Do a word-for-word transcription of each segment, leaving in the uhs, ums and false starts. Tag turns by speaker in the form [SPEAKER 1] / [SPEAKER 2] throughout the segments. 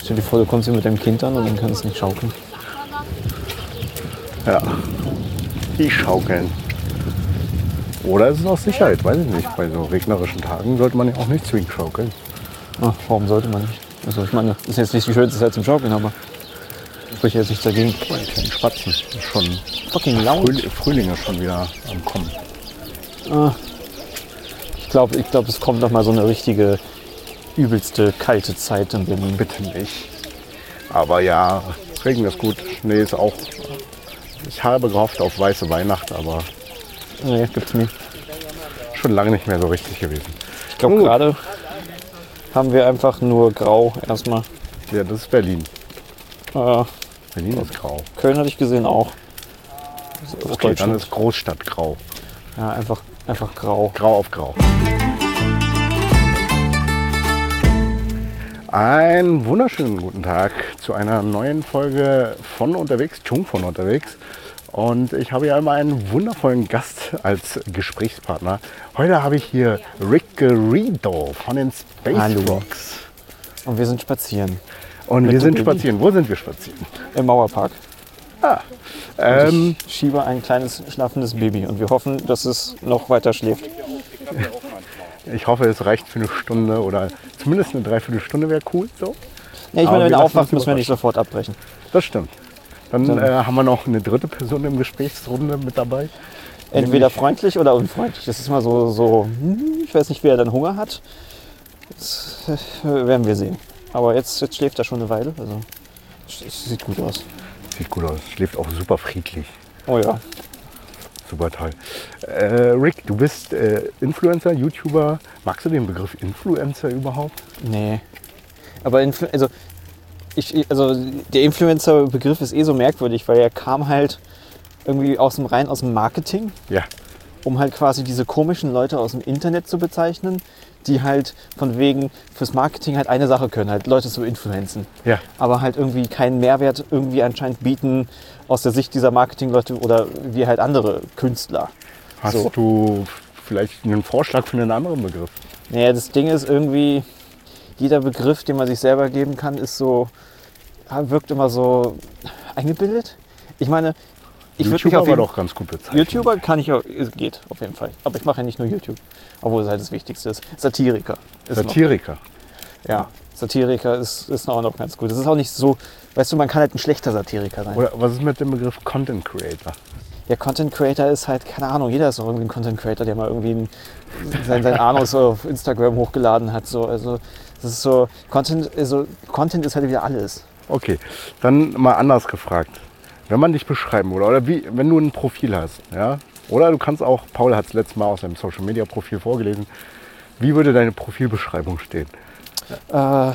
[SPEAKER 1] Stell dir vor, du kommst hier mit deinem Kind an und dann kannst du nicht schaukeln.
[SPEAKER 2] Ja, die schaukeln. Oder ist es aus Sicherheit, weiß ich nicht. Bei so regnerischen Tagen sollte man ja auch nicht zwingend schaukeln.
[SPEAKER 1] Ach, warum sollte man nicht? Also ich meine, das ist jetzt nicht die schönste Zeit zum Schaukeln, aber sprich jetzt nichts dagegen.
[SPEAKER 2] Guck mal, die kleinen Spatzen. Das ist schon
[SPEAKER 1] Fucking laut.
[SPEAKER 2] Früh, Frühling ist schon wieder am Kommen.
[SPEAKER 1] Ah, ich glaube, ich glaub, es kommt noch mal so eine richtige, übelste, kalte Zeit in Berlin.
[SPEAKER 2] Bitte nicht. Aber ja, Regen ist gut, Schnee ist auch. Ich habe gehofft auf weiße Weihnacht, aber
[SPEAKER 1] Nee, gibt's nie.
[SPEAKER 2] schon lange nicht mehr so richtig gewesen.
[SPEAKER 1] Ich glaube,
[SPEAKER 2] Gut.
[SPEAKER 1] gerade haben wir einfach nur grau erstmal.
[SPEAKER 2] Ja, das ist Berlin.
[SPEAKER 1] Äh,
[SPEAKER 2] Berlin ist grau.
[SPEAKER 1] Köln hatte ich gesehen auch. Das ist
[SPEAKER 2] Okay, dann
[SPEAKER 1] Deutschland.
[SPEAKER 2] ist Großstadt grau.
[SPEAKER 1] Ja, einfach, einfach grau.
[SPEAKER 2] Grau auf grau. Einen wunderschönen guten Tag zu einer neuen Folge von unterwegs, Chung von unterwegs. Und ich habe ja immer einen wundervollen Gast als Gesprächspartner. Heute habe ich hier Rick Garrido von den Space
[SPEAKER 1] Hallo.
[SPEAKER 2] Rocks.
[SPEAKER 1] Und wir sind spazieren.
[SPEAKER 2] Und
[SPEAKER 1] Mit
[SPEAKER 2] wir
[SPEAKER 1] dem
[SPEAKER 2] sind
[SPEAKER 1] Baby?
[SPEAKER 2] spazieren. Wo sind wir spazieren?
[SPEAKER 1] Im Mauerpark.
[SPEAKER 2] Ah,
[SPEAKER 1] Und
[SPEAKER 2] ähm,
[SPEAKER 1] ich schiebe ein kleines schlafendes Baby und wir hoffen, dass es noch weiter schläft.
[SPEAKER 2] ich hoffe, es reicht für eine Stunde oder zumindest eine Dreiviertelstunde wäre cool. So.
[SPEAKER 1] Ja, ich
[SPEAKER 2] Aber
[SPEAKER 1] meine, wenn
[SPEAKER 2] wir
[SPEAKER 1] er
[SPEAKER 2] lassen
[SPEAKER 1] aufwacht,
[SPEAKER 2] uns
[SPEAKER 1] müssen wir nicht sofort abbrechen.
[SPEAKER 2] Das stimmt. Dann,
[SPEAKER 1] Dann-
[SPEAKER 2] äh, haben wir noch eine dritte Person im Gesprächsrunde mit dabei.
[SPEAKER 1] Entweder
[SPEAKER 2] Nämlich-
[SPEAKER 1] freundlich oder unfreundlich. Das ist immer so, so hm, ich weiß nicht, wer dann Hunger hat. Das äh, werden wir sehen. Aber jetzt, jetzt schläft er schon eine Weile. Also, es sieht gut aus.
[SPEAKER 2] Sieht gut aus. Schläft auch super friedlich.
[SPEAKER 1] Oh ja.
[SPEAKER 2] Super toll. Äh, Rick, du bist äh, Influencer, YouTuber. Magst du den Begriff Influencer überhaupt?
[SPEAKER 1] Nee. Aber Influ also, ich, also der Influencer-Begriff ist eh so merkwürdig, weil er kam halt irgendwie aus dem rein aus dem Marketing,
[SPEAKER 2] Ja.
[SPEAKER 1] um halt quasi diese komischen Leute aus dem Internet zu bezeichnen, die halt von wegen fürs Marketing halt eine Sache können, halt Leute zu influenzen.
[SPEAKER 2] Ja.
[SPEAKER 1] Aber halt irgendwie keinen Mehrwert irgendwie anscheinend bieten aus der Sicht dieser Marketingleute oder wie halt andere Künstler.
[SPEAKER 2] Hast
[SPEAKER 1] So.
[SPEAKER 2] du vielleicht einen Vorschlag für einen anderen Begriff?
[SPEAKER 1] Naja, das Ding ist irgendwie, jeder Begriff, den man sich selber geben kann, ist so, wirkt immer so eingebildet. Ich meine, ich würde mich
[SPEAKER 2] YouTuber
[SPEAKER 1] auf
[SPEAKER 2] war
[SPEAKER 1] jeden
[SPEAKER 2] doch ganz gut bezeichnet.
[SPEAKER 1] YouTuber kann ich auch, es geht auf jeden Fall. Aber ich mache ja nicht nur YouTube, obwohl es halt das Wichtigste ist. Satiriker. Ist
[SPEAKER 2] Satiriker.
[SPEAKER 1] Noch, ja, Satiriker ist, ist auch noch ganz gut. Das ist auch nicht so, weißt du, man kann halt ein schlechter Satiriker sein.
[SPEAKER 2] Oder was ist mit dem Begriff Content Creator?
[SPEAKER 1] Ja, Content Creator ist halt, keine Ahnung, jeder ist doch irgendwie ein Content Creator, der mal irgendwie ein, sein, sein Anus auf Instagram hochgeladen hat. So. Also, das ist so, Content, also, Content ist halt wieder alles.
[SPEAKER 2] Okay, dann mal anders gefragt. Wenn man dich beschreiben würde, oder wie, wenn du ein Profil hast, ja, oder du kannst auch, Paul hat es letztes Mal aus seinem Social Media Profil vorgelesen, wie würde deine Profilbeschreibung stehen?
[SPEAKER 1] Äh, das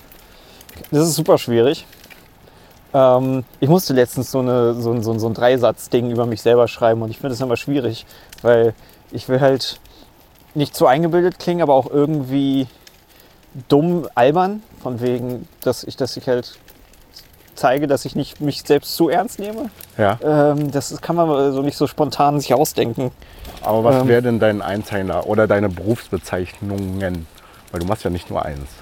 [SPEAKER 1] ist super schwierig. Ähm, ich musste letztens so, eine, so, ein- so, ein- so ein Dreisatz-Ding über mich selber schreiben und ich finde das immer schwierig, weil ich will halt nicht zu eingebildet klingen, aber auch irgendwie dumm albern, von wegen, dass ich, dass ich halt zeige, dass ich nicht mich selbst zu ernst nehme.
[SPEAKER 2] Ja,
[SPEAKER 1] Ähm, das kann man so nicht so spontan sich ausdenken.
[SPEAKER 2] aber was
[SPEAKER 1] ähm,
[SPEAKER 2] wäre denn dein Einzeiler oder deine Berufsbezeichnungen? Weil du machst ja nicht nur eins.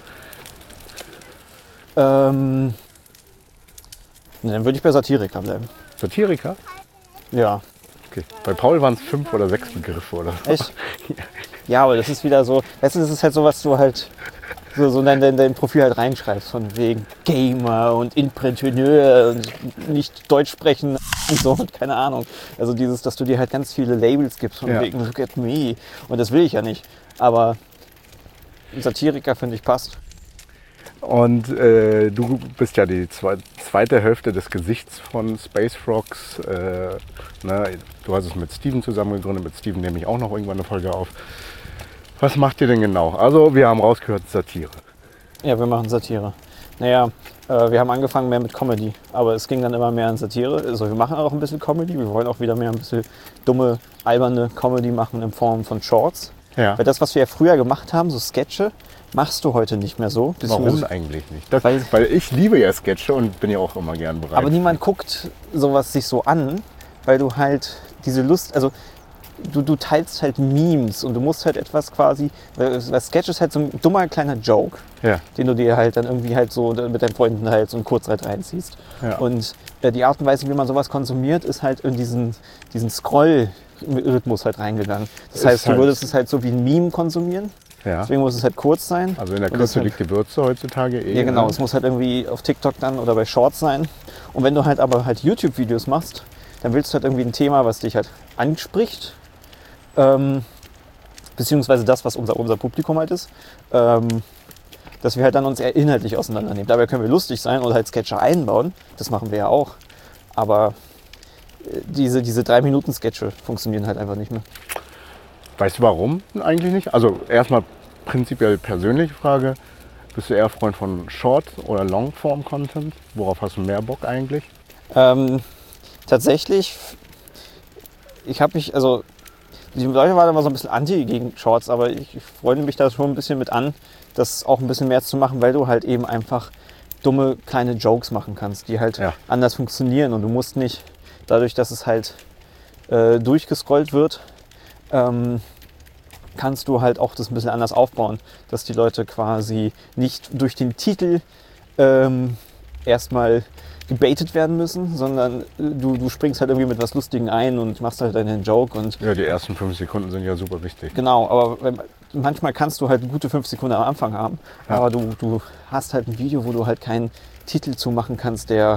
[SPEAKER 1] Ähm, dann würde ich bei Satiriker bleiben.
[SPEAKER 2] Satiriker?
[SPEAKER 1] Ja.
[SPEAKER 2] Okay. Bei Paul waren es fünf oder sechs Begriffe oder so.
[SPEAKER 1] Echt? Ja, aber das ist wieder so, weißt du, das ist halt so, was du halt so, so in dein, dein, dein Profil halt reinschreibst, von wegen Gamer und Entrepreneur und nicht Deutsch sprechen und so und keine Ahnung. Also dieses, dass du dir halt ganz viele Labels gibst, von
[SPEAKER 2] Ja.
[SPEAKER 1] wegen Look at me. Und das will ich ja nicht. Aber Satiriker, finde ich, passt.
[SPEAKER 2] Und äh, du bist ja die zwe zweite Hälfte des Gesichts von Space Rocks. Äh, ne? Du hast es mit Steven zusammen gegründet. Mit Steven nehme ich auch noch irgendwann eine Folge auf. Was macht ihr denn genau? Also wir haben rausgehört, Satire.
[SPEAKER 1] Ja, wir machen Satire. Naja, äh, wir haben angefangen mehr mit Comedy, aber es ging dann immer mehr in Satire. Also wir machen auch ein bisschen Comedy. Wir wollen auch wieder mehr ein bisschen dumme, alberne Comedy machen in Form von Shorts.
[SPEAKER 2] Ja.
[SPEAKER 1] Weil das, was wir ja früher gemacht haben, so Sketche, machst du heute nicht mehr so.
[SPEAKER 2] Warum
[SPEAKER 1] Beziehungsweise-
[SPEAKER 2] eigentlich nicht? Das,
[SPEAKER 1] Weil-
[SPEAKER 2] weil, ich liebe ja Sketche und bin ja auch immer gern bereit.
[SPEAKER 1] Aber niemand guckt sowas sich so an, weil du halt diese Lust, also du, du teilst halt Memes und du musst halt etwas quasi, weil Sketch ist halt so ein dummer kleiner Joke,
[SPEAKER 2] Ja.
[SPEAKER 1] den du dir halt dann irgendwie halt so mit deinen Freunden halt so einen Kurzreit reinziehst.
[SPEAKER 2] Ja.
[SPEAKER 1] Und äh, die Art und Weise, wie man sowas konsumiert, ist halt in diesen, diesen Scroll-Rhythmus halt reingegangen. Das
[SPEAKER 2] Ist
[SPEAKER 1] heißt, du
[SPEAKER 2] halt-
[SPEAKER 1] würdest es halt so wie ein Meme konsumieren,
[SPEAKER 2] Ja.
[SPEAKER 1] deswegen muss es halt kurz sein.
[SPEAKER 2] Also in der
[SPEAKER 1] Und das
[SPEAKER 2] Kürze
[SPEAKER 1] halt-
[SPEAKER 2] liegt die Würze heutzutage eh.
[SPEAKER 1] Ja genau,
[SPEAKER 2] ne?
[SPEAKER 1] es muss halt irgendwie auf TikTok dann oder bei Shorts sein. Und wenn du halt aber halt YouTube-Videos machst, dann willst du halt irgendwie ein Thema, was dich halt anspricht, ähm, beziehungsweise das, was unser, unser Publikum halt ist, ähm, dass wir halt dann uns eher inhaltlich auseinandernehmen. Dabei können wir lustig sein oder halt Sketche einbauen, das machen wir ja auch. Aber äh, diese, diese drei Minuten Sketche funktionieren halt einfach nicht mehr.
[SPEAKER 2] Weißt du warum eigentlich nicht? Also erstmal prinzipiell persönliche Frage. Bist du eher Freund von Short- oder Longform-Content? Worauf hast du mehr Bock eigentlich?
[SPEAKER 1] Ähm, tatsächlich, ich habe mich, also die Leute waren immer so ein bisschen anti gegen Shorts, aber ich, ich freue mich da schon ein bisschen mit an, das auch ein bisschen mehr zu machen, weil du halt eben einfach dumme kleine Jokes machen kannst, die halt
[SPEAKER 2] Ja.
[SPEAKER 1] anders funktionieren und du musst nicht, dadurch, dass es halt äh, durchgescrollt wird, ähm, kannst du halt auch das ein bisschen anders aufbauen, dass die Leute quasi nicht durch den Titel ähm, erstmal gebaitet werden müssen, sondern äh, du, du springst halt irgendwie mit was Lustigem ein und machst halt einen Joke und
[SPEAKER 2] Ja, die ersten fünf Sekunden sind ja super wichtig.
[SPEAKER 1] genau, aber wenn, manchmal kannst du halt gute fünf Sekunden am Anfang haben,
[SPEAKER 2] Ja.
[SPEAKER 1] aber du, du hast halt ein Video, wo du halt keinen Titel zu machen kannst, der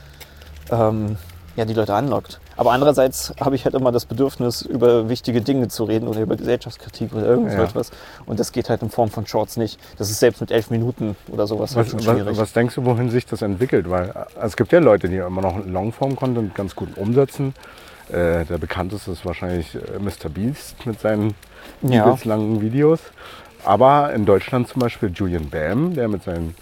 [SPEAKER 1] ähm, ja, die Leute anlockt. Aber andererseits habe ich halt immer das Bedürfnis, über wichtige Dinge zu reden oder über Gesellschaftskritik oder irgend so
[SPEAKER 2] Ja.
[SPEAKER 1] etwas. Und das geht halt in Form von Shorts nicht. Das ist selbst mit elf Minuten oder sowas halt schon
[SPEAKER 2] Was,
[SPEAKER 1] schwierig.
[SPEAKER 2] was, was denkst du, wohin sich das entwickelt? Weil äh, es gibt ja Leute, die immer noch Longform-Content ganz gut umsetzen. Äh, der bekannteste ist wahrscheinlich äh, Mister Beast mit seinen
[SPEAKER 1] Ja.
[SPEAKER 2] übelst langen Videos. Aber in Deutschland zum Beispiel Julian Bam, der mit seinen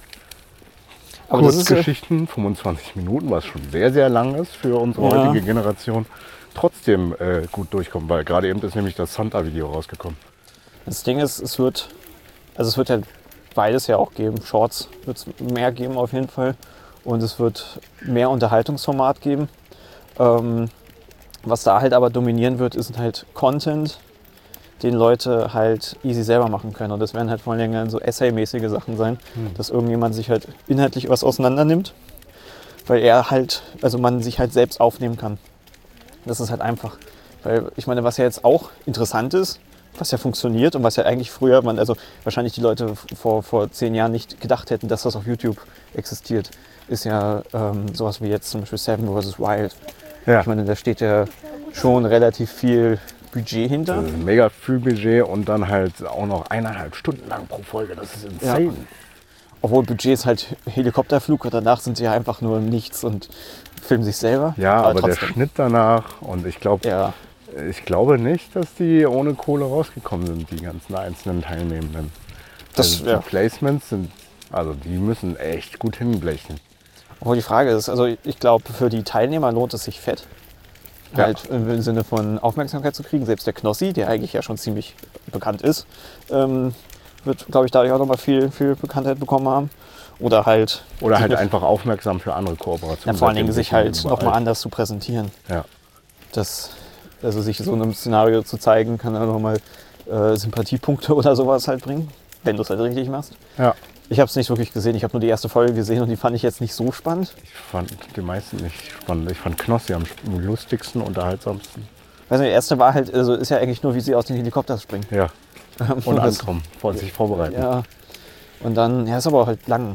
[SPEAKER 1] Aber das ist ja-
[SPEAKER 2] Kurzgeschichten, fünfundzwanzig Minuten, was schon sehr, sehr lang ist für unsere
[SPEAKER 1] Ja.
[SPEAKER 2] heutige Generation, trotzdem äh, gut durchkommen. Weil gerade eben ist nämlich das Santa-Video rausgekommen.
[SPEAKER 1] Das Ding ist, es wird, also es wird halt beides ja auch geben. Shorts wird es mehr geben auf jeden Fall. Und es wird mehr Unterhaltungsformat geben. Ähm, was da halt aber dominieren wird, ist halt Content, den Leute halt easy selber machen können. Und das werden halt vor allem so Essay-mäßige Sachen sein,
[SPEAKER 2] Hm.
[SPEAKER 1] dass irgendjemand sich halt inhaltlich was auseinander nimmt, weil er halt, also man sich halt selbst aufnehmen kann. Das ist halt einfach. Weil ich meine, was ja jetzt auch interessant ist, was ja funktioniert und was ja eigentlich früher, man, also wahrscheinlich die Leute vor, vor zehn Jahren nicht gedacht hätten, dass das auf YouTube existiert, ist ja ähm, sowas wie jetzt zum Beispiel Seven versus. Wild.
[SPEAKER 2] Ja.
[SPEAKER 1] Ich meine, da steht ja schon relativ viel Budget hinter.
[SPEAKER 2] Das ist ein mega viel Budget und dann halt auch noch eineinhalb Stunden lang pro Folge. Das ist insane.
[SPEAKER 1] Ja. Obwohl Budget ist halt Helikopterflug und danach sind sie ja einfach nur im Nichts und filmen sich selber.
[SPEAKER 2] Ja, aber, der
[SPEAKER 1] trotzdem.
[SPEAKER 2] Schnitt danach und ich glaube,
[SPEAKER 1] Ja,
[SPEAKER 2] ich glaube nicht, dass die ohne Kohle rausgekommen sind, die ganzen einzelnen Teilnehmenden.
[SPEAKER 1] das,
[SPEAKER 2] also die
[SPEAKER 1] ja.
[SPEAKER 2] Placements sind, also die müssen echt gut hinblechen.
[SPEAKER 1] Obwohl die Frage ist, also ich glaube, für die Teilnehmer lohnt es sich fett.
[SPEAKER 2] Ja.
[SPEAKER 1] Halt im Sinne von Aufmerksamkeit zu kriegen. Selbst der Knossi, der eigentlich ja schon ziemlich bekannt ist, ähm, wird, glaube ich, dadurch auch nochmal viel, viel Bekanntheit bekommen haben. Oder halt,
[SPEAKER 2] Oder halt
[SPEAKER 1] sich-
[SPEAKER 2] einfach aufmerksam für andere Kooperationen.
[SPEAKER 1] ja, vor allen Dingen
[SPEAKER 2] seitdem
[SPEAKER 1] sich
[SPEAKER 2] wissen
[SPEAKER 1] halt
[SPEAKER 2] überall.
[SPEAKER 1] nochmal anders zu präsentieren.
[SPEAKER 2] Ja.
[SPEAKER 1] Das, also sich so einem Szenario zu zeigen, kann dann nochmal äh, Sympathiepunkte oder sowas halt bringen, wenn du es halt richtig machst.
[SPEAKER 2] ja,
[SPEAKER 1] Ich habe es nicht wirklich gesehen, ich habe nur die erste Folge gesehen und die fand ich jetzt nicht so spannend.
[SPEAKER 2] ich fand die meisten nicht spannend. Ich fand Knossi am lustigsten, unterhaltsamsten.
[SPEAKER 1] Weiß nicht, die erste war halt, also ist ja eigentlich nur, wie sie aus den Helikopters springen.
[SPEAKER 2] Ja, und
[SPEAKER 1] das-
[SPEAKER 2] ankommen, vor sich vorbereiten.
[SPEAKER 1] Ja. Und dann, ja, ist aber auch halt lang.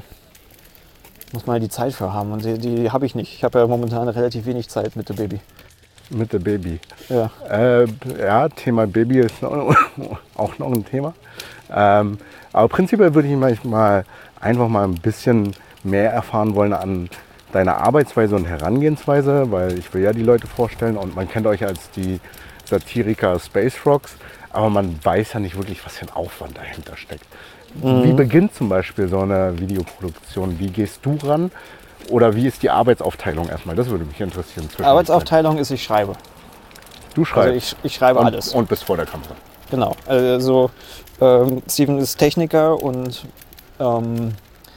[SPEAKER 1] Muss man halt die Zeit für haben und die, die habe ich nicht. Ich habe ja momentan relativ wenig Zeit mit dem Baby.
[SPEAKER 2] Mit der Baby.
[SPEAKER 1] Ja.
[SPEAKER 2] Äh, ja, Thema Baby ist noch, auch noch ein Thema. Ähm, aber prinzipiell würde ich manchmal einfach mal ein bisschen mehr erfahren wollen an deiner Arbeitsweise und Herangehensweise, weil ich will ja die Leute vorstellen und man kennt euch als die Satiriker Space Rocks, aber man weiß ja nicht wirklich, was für ein Aufwand dahinter steckt. Wie beginnt zum Beispiel so eine Videoproduktion? Wie gehst du ran? Oder wie ist die Arbeitsaufteilung erstmal? Das würde mich interessieren.
[SPEAKER 1] Arbeitsaufteilung ist, ich schreibe.
[SPEAKER 2] Du schreibst
[SPEAKER 1] Also ich, ich schreibe
[SPEAKER 2] und,
[SPEAKER 1] alles.
[SPEAKER 2] und bist vor der Kamera.
[SPEAKER 1] Genau. Also ähm, Steven ist Techniker und ähm,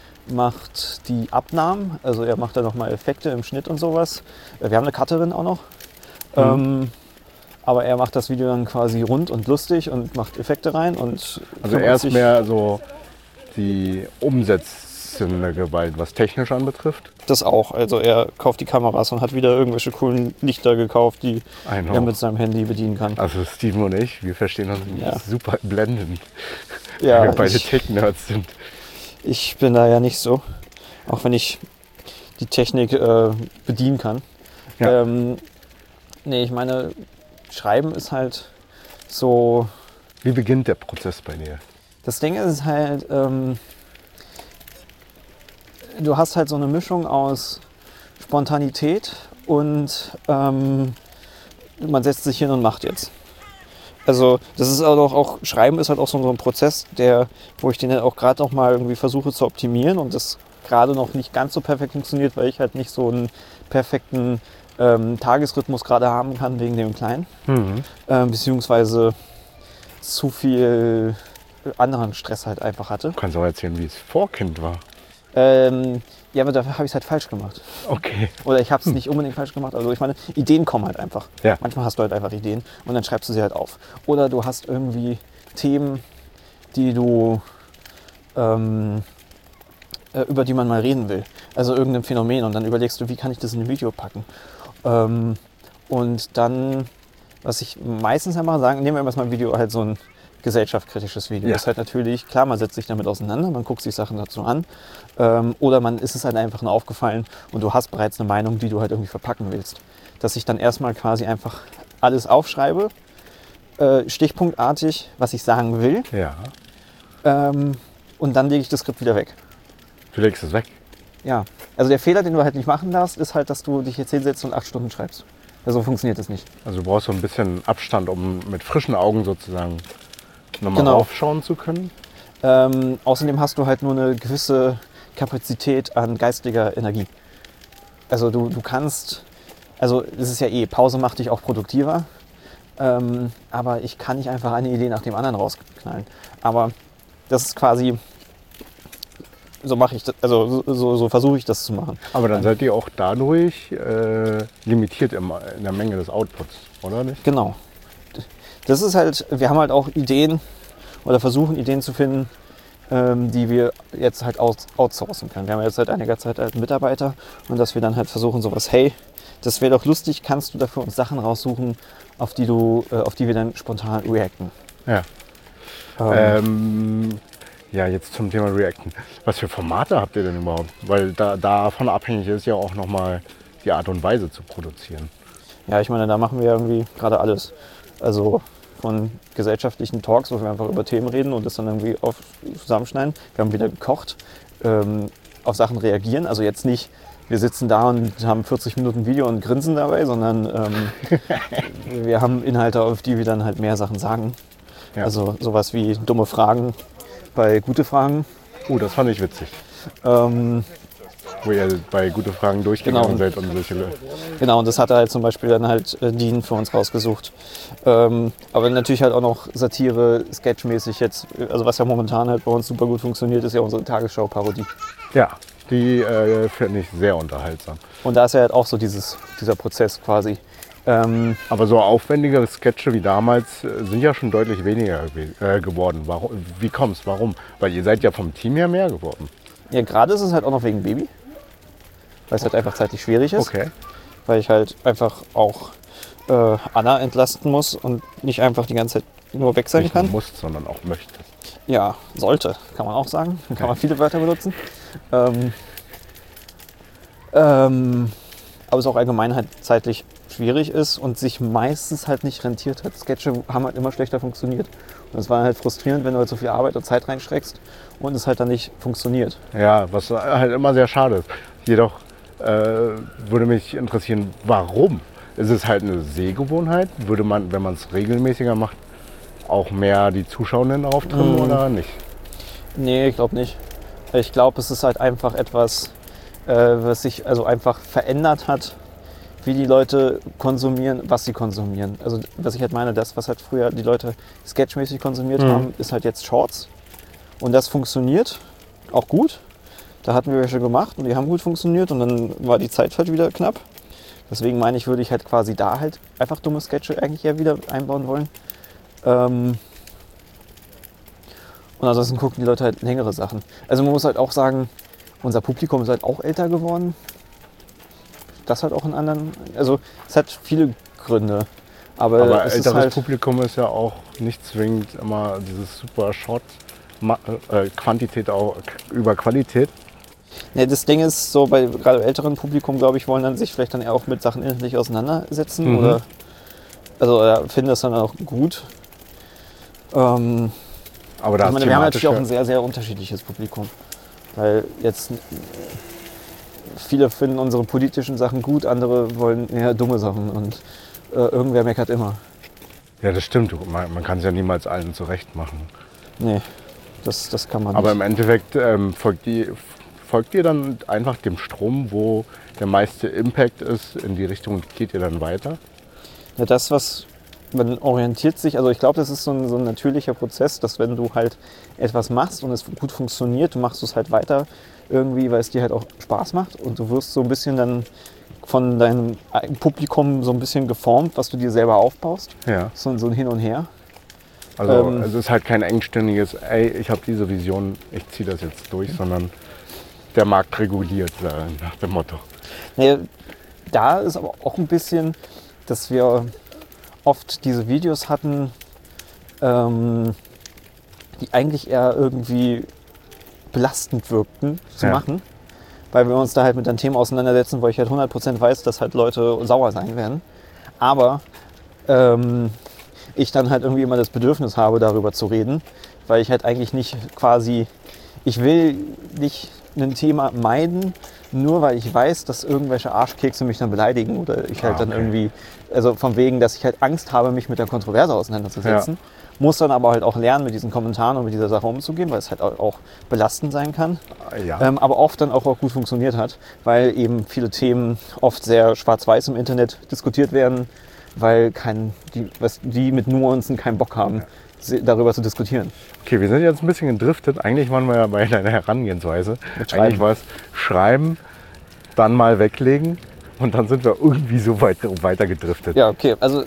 [SPEAKER 1] macht die Abnahmen. Also er macht da nochmal Effekte im Schnitt und sowas. Äh, Wir haben eine Cutterin auch noch.
[SPEAKER 2] Mhm.
[SPEAKER 1] Ähm, aber er macht das Video dann quasi rund und lustig und macht Effekte rein. Und
[SPEAKER 2] also er ist mehr so die umsetzende Gewalt, was technisch anbetrifft?
[SPEAKER 1] Das auch. Also er kauft die Kameras und hat wieder irgendwelche coolen Lichter gekauft, die er mit seinem Handy bedienen kann.
[SPEAKER 2] Also Steven und ich, wir verstehen uns ja. super blendend,
[SPEAKER 1] ja,
[SPEAKER 2] weil wir beide Tech-Nerds sind.
[SPEAKER 1] Ich bin da ja nicht so, auch wenn ich die Technik äh, bedienen kann. Ja. Ähm, nee, ich meine, Schreiben ist halt so...
[SPEAKER 2] Wie beginnt der Prozess bei dir?
[SPEAKER 1] Das Ding ist halt, ähm, du hast halt so eine Mischung aus Spontanität und ähm, man setzt sich hin und macht jetzt. Also das ist halt auch, auch Schreiben ist halt auch so ein Prozess, der, wo ich den halt auch gerade noch mal irgendwie versuche zu optimieren und das gerade noch nicht ganz so perfekt funktioniert, weil ich halt nicht so einen perfekten ähm, Tagesrhythmus gerade haben kann wegen dem Kleinen. Mhm. Ähm, beziehungsweise zu viel anderen Stress halt einfach hatte.
[SPEAKER 2] Du kannst auch erzählen, wie es vor Kind war.
[SPEAKER 1] Ähm, ja, aber dafür habe ich es halt falsch gemacht.
[SPEAKER 2] Okay.
[SPEAKER 1] Oder ich habe es hm. nicht unbedingt falsch gemacht. Also ich meine, Ideen kommen halt einfach.
[SPEAKER 2] Ja.
[SPEAKER 1] Manchmal hast du halt einfach Ideen und dann schreibst du sie halt auf. Oder du hast irgendwie Themen, die du ähm, äh, über die man mal reden will. Also irgendein Phänomen und dann überlegst du, wie kann ich das in ein Video packen. Ähm, und dann, was ich meistens ja mache, sagen, nehmen wir erstmal ein Video, halt so ein gesellschaftskritisches Video. Ja. Das ist halt natürlich, klar, man setzt sich damit auseinander, man guckt sich Sachen dazu an. Ähm, oder man ist es halt einfach nur aufgefallen und du hast bereits eine Meinung, die du halt irgendwie verpacken willst. Dass ich dann erstmal quasi einfach alles aufschreibe, äh, stichpunktartig, was ich sagen will.
[SPEAKER 2] Ja.
[SPEAKER 1] Ähm, und dann lege ich das Skript wieder weg.
[SPEAKER 2] Du legst es weg?
[SPEAKER 1] Ja. Also der Fehler, den du halt nicht machen darfst, ist halt, dass du dich jetzt hinsetzt und acht Stunden schreibst. Also so funktioniert das nicht.
[SPEAKER 2] Also du brauchst so ein bisschen Abstand, um mit frischen Augen sozusagen nochmal
[SPEAKER 1] genau.
[SPEAKER 2] aufschauen zu können.
[SPEAKER 1] Ähm, außerdem hast du halt nur eine gewisse Kapazität an geistiger Energie. Also du, du kannst, also es ist ja eh, Pause macht dich auch produktiver, ähm, aber ich kann nicht einfach eine Idee nach dem anderen rausknallen. Aber das ist quasi, so mache ich das, also so, so, so versuche ich das zu machen.
[SPEAKER 2] Aber dann seid ihr auch dadurch äh, limitiert im, in der Menge des Outputs, oder nicht?
[SPEAKER 1] Genau. Das ist halt, wir haben halt auch Ideen oder versuchen Ideen zu finden, ähm, die wir jetzt halt out, outsourcen können. Wir haben jetzt seit einiger Zeit halt einen Mitarbeiter und dass wir dann halt versuchen sowas, hey, das wäre doch lustig, kannst du dafür uns Sachen raussuchen, auf die du, äh, auf die wir dann spontan reacten.
[SPEAKER 2] Ja. Ähm. Ähm, ja, jetzt zum Thema Reacten. Was für Formate habt ihr denn überhaupt? Weil da, davon abhängig ist ja auch nochmal die Art und Weise zu produzieren.
[SPEAKER 1] Ja, ich meine, da machen wir irgendwie gerade alles. Also von gesellschaftlichen Talks, wo wir einfach über Themen reden und das dann irgendwie auf, zusammenschneiden. Wir haben wieder gekocht, ähm, auf Sachen reagieren. Also jetzt nicht, wir sitzen da und haben vierzig Minuten Video und grinsen dabei, sondern ähm, wir haben Inhalte, auf die wir dann halt mehr Sachen sagen. Ja. Also sowas wie dumme Fragen bei gute Fragen.
[SPEAKER 2] Oh, das fand ich witzig.
[SPEAKER 1] Ähm,
[SPEAKER 2] Wo ihr bei gute Fragen durchgegangen
[SPEAKER 1] genau.
[SPEAKER 2] seid und solche.
[SPEAKER 1] Genau, und das hat er halt zum Beispiel dann halt äh, Dean für uns rausgesucht. Ähm, aber natürlich halt auch noch Satire, sketchmäßig jetzt, also was ja momentan halt bei uns super gut funktioniert, ist ja unsere Tagesschau-Parodie.
[SPEAKER 2] Ja, die äh, finde ich sehr unterhaltsam.
[SPEAKER 1] Und da ist ja halt auch so dieses, dieser Prozess quasi. Ähm,
[SPEAKER 2] aber so aufwendigere Sketche wie damals äh, sind ja schon deutlich weniger äh, geworden. Warum, wie kommt's? Warum? Weil ihr seid ja vom Team her mehr geworden.
[SPEAKER 1] Ja, gerade ist es halt auch noch wegen Baby. Weil es halt einfach zeitlich schwierig ist.
[SPEAKER 2] Okay.
[SPEAKER 1] Weil ich halt einfach auch äh, Anna entlasten muss und nicht einfach die ganze Zeit nur weg sein
[SPEAKER 2] nicht
[SPEAKER 1] kann.
[SPEAKER 2] Nicht musst, sondern auch möchtest.
[SPEAKER 1] Ja, sollte, kann man auch sagen. Dann kann man viele Wörter benutzen. Ähm, ähm, aber es auch allgemein halt zeitlich schwierig ist und sich meistens halt nicht rentiert hat. Sketche haben halt immer schlechter funktioniert. Und es war halt frustrierend, wenn du halt so viel Arbeit und Zeit reinsteckst und es halt dann nicht funktioniert.
[SPEAKER 2] Ja, was halt immer sehr schade ist. Jedoch äh, würde mich interessieren, warum? Ist es halt eine Sehgewohnheit? Würde man, wenn man es regelmäßiger macht, auch mehr die Zuschauenden auftrimmen mm. oder nicht?
[SPEAKER 1] Nee, ich glaube nicht. Ich glaube, es ist halt einfach etwas, äh, was sich also einfach verändert hat, wie die Leute konsumieren, was sie konsumieren. Also was ich halt meine, das, was halt früher die Leute sketchmäßig konsumiert mhm. haben, ist halt jetzt Shorts. Und das funktioniert auch gut. Da hatten wir welche gemacht und die haben gut funktioniert und dann war die Zeit halt wieder knapp. Deswegen meine ich, würde ich halt quasi da halt einfach dumme Sketche eigentlich eher wieder einbauen wollen. Ähm und ansonsten gucken die Leute halt längere Sachen. Also man muss halt auch sagen, unser Publikum ist halt auch älter geworden. Das hat auch einen anderen, also es hat viele Gründe. Aber,
[SPEAKER 2] Aber
[SPEAKER 1] es
[SPEAKER 2] älteres
[SPEAKER 1] ist halt,
[SPEAKER 2] Publikum ist ja auch nicht zwingend immer dieses super Short, äh, Quantität auch über Qualität.
[SPEAKER 1] ja, das Ding ist so, bei gerade älteren Publikum, glaube ich, wollen dann sich vielleicht dann eher auch mit Sachen inhaltlich auseinandersetzen
[SPEAKER 2] Mhm.
[SPEAKER 1] oder also ja, finden das dann auch gut. Ähm,
[SPEAKER 2] Aber da
[SPEAKER 1] ich meine, wir haben natürlich auch ein
[SPEAKER 2] thematisch
[SPEAKER 1] sehr, sehr unterschiedliches Publikum. Weil jetzt äh, viele finden unsere politischen Sachen gut, andere wollen eher dumme Sachen und äh, irgendwer meckert immer.
[SPEAKER 2] ja, das stimmt. Man, man kann es ja niemals allen zurecht machen.
[SPEAKER 1] Nee, das, das kann man
[SPEAKER 2] Aber
[SPEAKER 1] nicht.
[SPEAKER 2] im Endeffekt ähm, folgt, die, folgt ihr dann einfach dem Strom, wo der meiste Impact ist, in die Richtung geht ihr dann weiter?
[SPEAKER 1] Ja, das, was man orientiert sich, also ich glaube, das ist so ein, so ein natürlicher Prozess, dass wenn du halt etwas machst und es gut funktioniert, du machst es halt weiter irgendwie, weil es dir halt auch Spaß macht und du wirst so ein bisschen dann von deinem Publikum so ein bisschen geformt, was du dir selber aufbaust.
[SPEAKER 2] Ja.
[SPEAKER 1] So, so ein Hin und Her.
[SPEAKER 2] Also
[SPEAKER 1] Ähm,
[SPEAKER 2] es ist halt kein engstündiges, ey, ich habe diese Vision, ich ziehe das jetzt durch, sondern der Markt reguliert, äh, nach dem Motto.
[SPEAKER 1] Nee, da ist aber auch ein bisschen, dass wir oft diese Videos hatten, ähm, die eigentlich eher irgendwie belastend wirkten zu
[SPEAKER 2] Ja.
[SPEAKER 1] machen, weil wir uns da halt mit einem Thema auseinandersetzen, wo ich halt hundert Prozent weiß, dass halt Leute sauer sein werden. Aber ähm, ich dann halt irgendwie immer das Bedürfnis habe, darüber zu reden, weil ich halt eigentlich nicht quasi, ich will nicht ein Thema meiden, nur weil ich weiß, dass irgendwelche Arschkekse mich dann beleidigen oder ich halt
[SPEAKER 2] Ah,
[SPEAKER 1] dann
[SPEAKER 2] okay.
[SPEAKER 1] irgendwie, also von wegen, dass ich halt Angst habe, mich mit der Kontroverse auseinanderzusetzen. Muss dann aber halt auch lernen, mit diesen Kommentaren und mit dieser Sache umzugehen, weil es halt auch belastend sein kann.
[SPEAKER 2] Ja.
[SPEAKER 1] Ähm, aber oft dann auch, auch gut funktioniert hat, weil eben viele Themen oft sehr schwarz-weiß im Internet diskutiert werden, weil kein, die, was, die mit Nuancen keinen Bock haben, se- darüber zu diskutieren.
[SPEAKER 2] Okay, wir sind jetzt ein bisschen gedriftet. Eigentlich waren wir ja bei deiner Herangehensweise.
[SPEAKER 1] Mit Schreiben.
[SPEAKER 2] Eigentlich war es schreiben, dann mal weglegen und dann sind wir irgendwie so weit, weiter gedriftet.
[SPEAKER 1] Ja, okay, also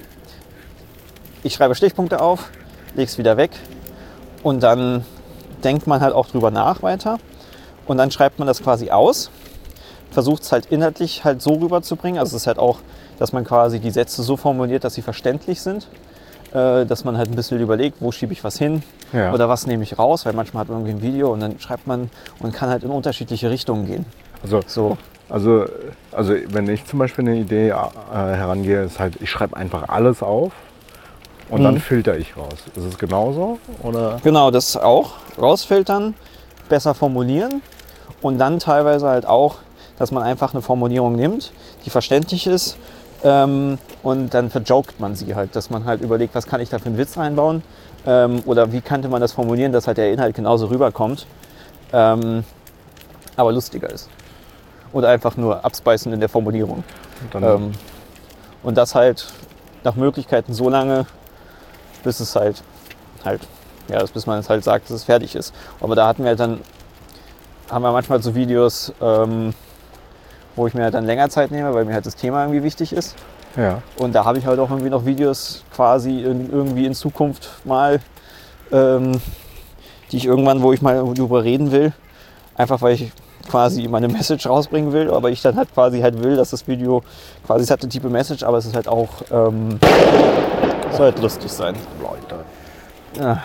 [SPEAKER 1] ich schreibe Stichpunkte auf, lege es wieder weg und dann denkt man halt auch drüber nach weiter und dann schreibt man das quasi aus, versucht es halt inhaltlich halt so rüberzubringen, also es ist halt auch, dass man quasi die Sätze so formuliert, dass sie verständlich sind, äh, dass man halt ein bisschen überlegt, wo schiebe ich was hin
[SPEAKER 2] Ja.
[SPEAKER 1] oder was nehme ich raus, weil manchmal hat man irgendwie ein Video und dann schreibt man und kann halt in unterschiedliche Richtungen gehen.
[SPEAKER 2] Also,
[SPEAKER 1] So.
[SPEAKER 2] also, also wenn ich zum Beispiel eine Idee äh, herangehe, ist halt, ich schreibe einfach alles auf und
[SPEAKER 1] Mhm.
[SPEAKER 2] dann filter ich raus. Ist es genauso? Oder?
[SPEAKER 1] Genau, das auch. Rausfiltern, besser formulieren und dann teilweise halt auch, dass man einfach eine Formulierung nimmt, die verständlich ist ähm, und dann verjoked man sie halt, dass man halt überlegt, was kann ich da für einen Witz reinbauen ähm, oder wie könnte man das formulieren, dass halt der Inhalt genauso rüberkommt, ähm, aber lustiger ist. Oder einfach nur abspeisen in der Formulierung.
[SPEAKER 2] Dann,
[SPEAKER 1] Ähm, und das halt nach Möglichkeiten so lange, bis es halt, halt, ja, bis man es halt sagt, dass es fertig ist. Aber da hatten wir halt dann, haben wir manchmal so Videos, ähm, wo ich mir halt dann länger Zeit nehme, weil mir halt das Thema irgendwie wichtig ist.
[SPEAKER 2] ja.
[SPEAKER 1] Und da habe ich halt auch irgendwie noch Videos quasi in, irgendwie in Zukunft mal, ähm, die ich irgendwann, wo ich mal drüber reden will. Einfach weil ich quasi meine Message rausbringen will, aber ich dann halt quasi halt will, dass das Video quasi, es hat eine tiefe Message, aber es ist halt auch, ähm, soll halt lustig sein.
[SPEAKER 2] Leute.
[SPEAKER 1] Ja.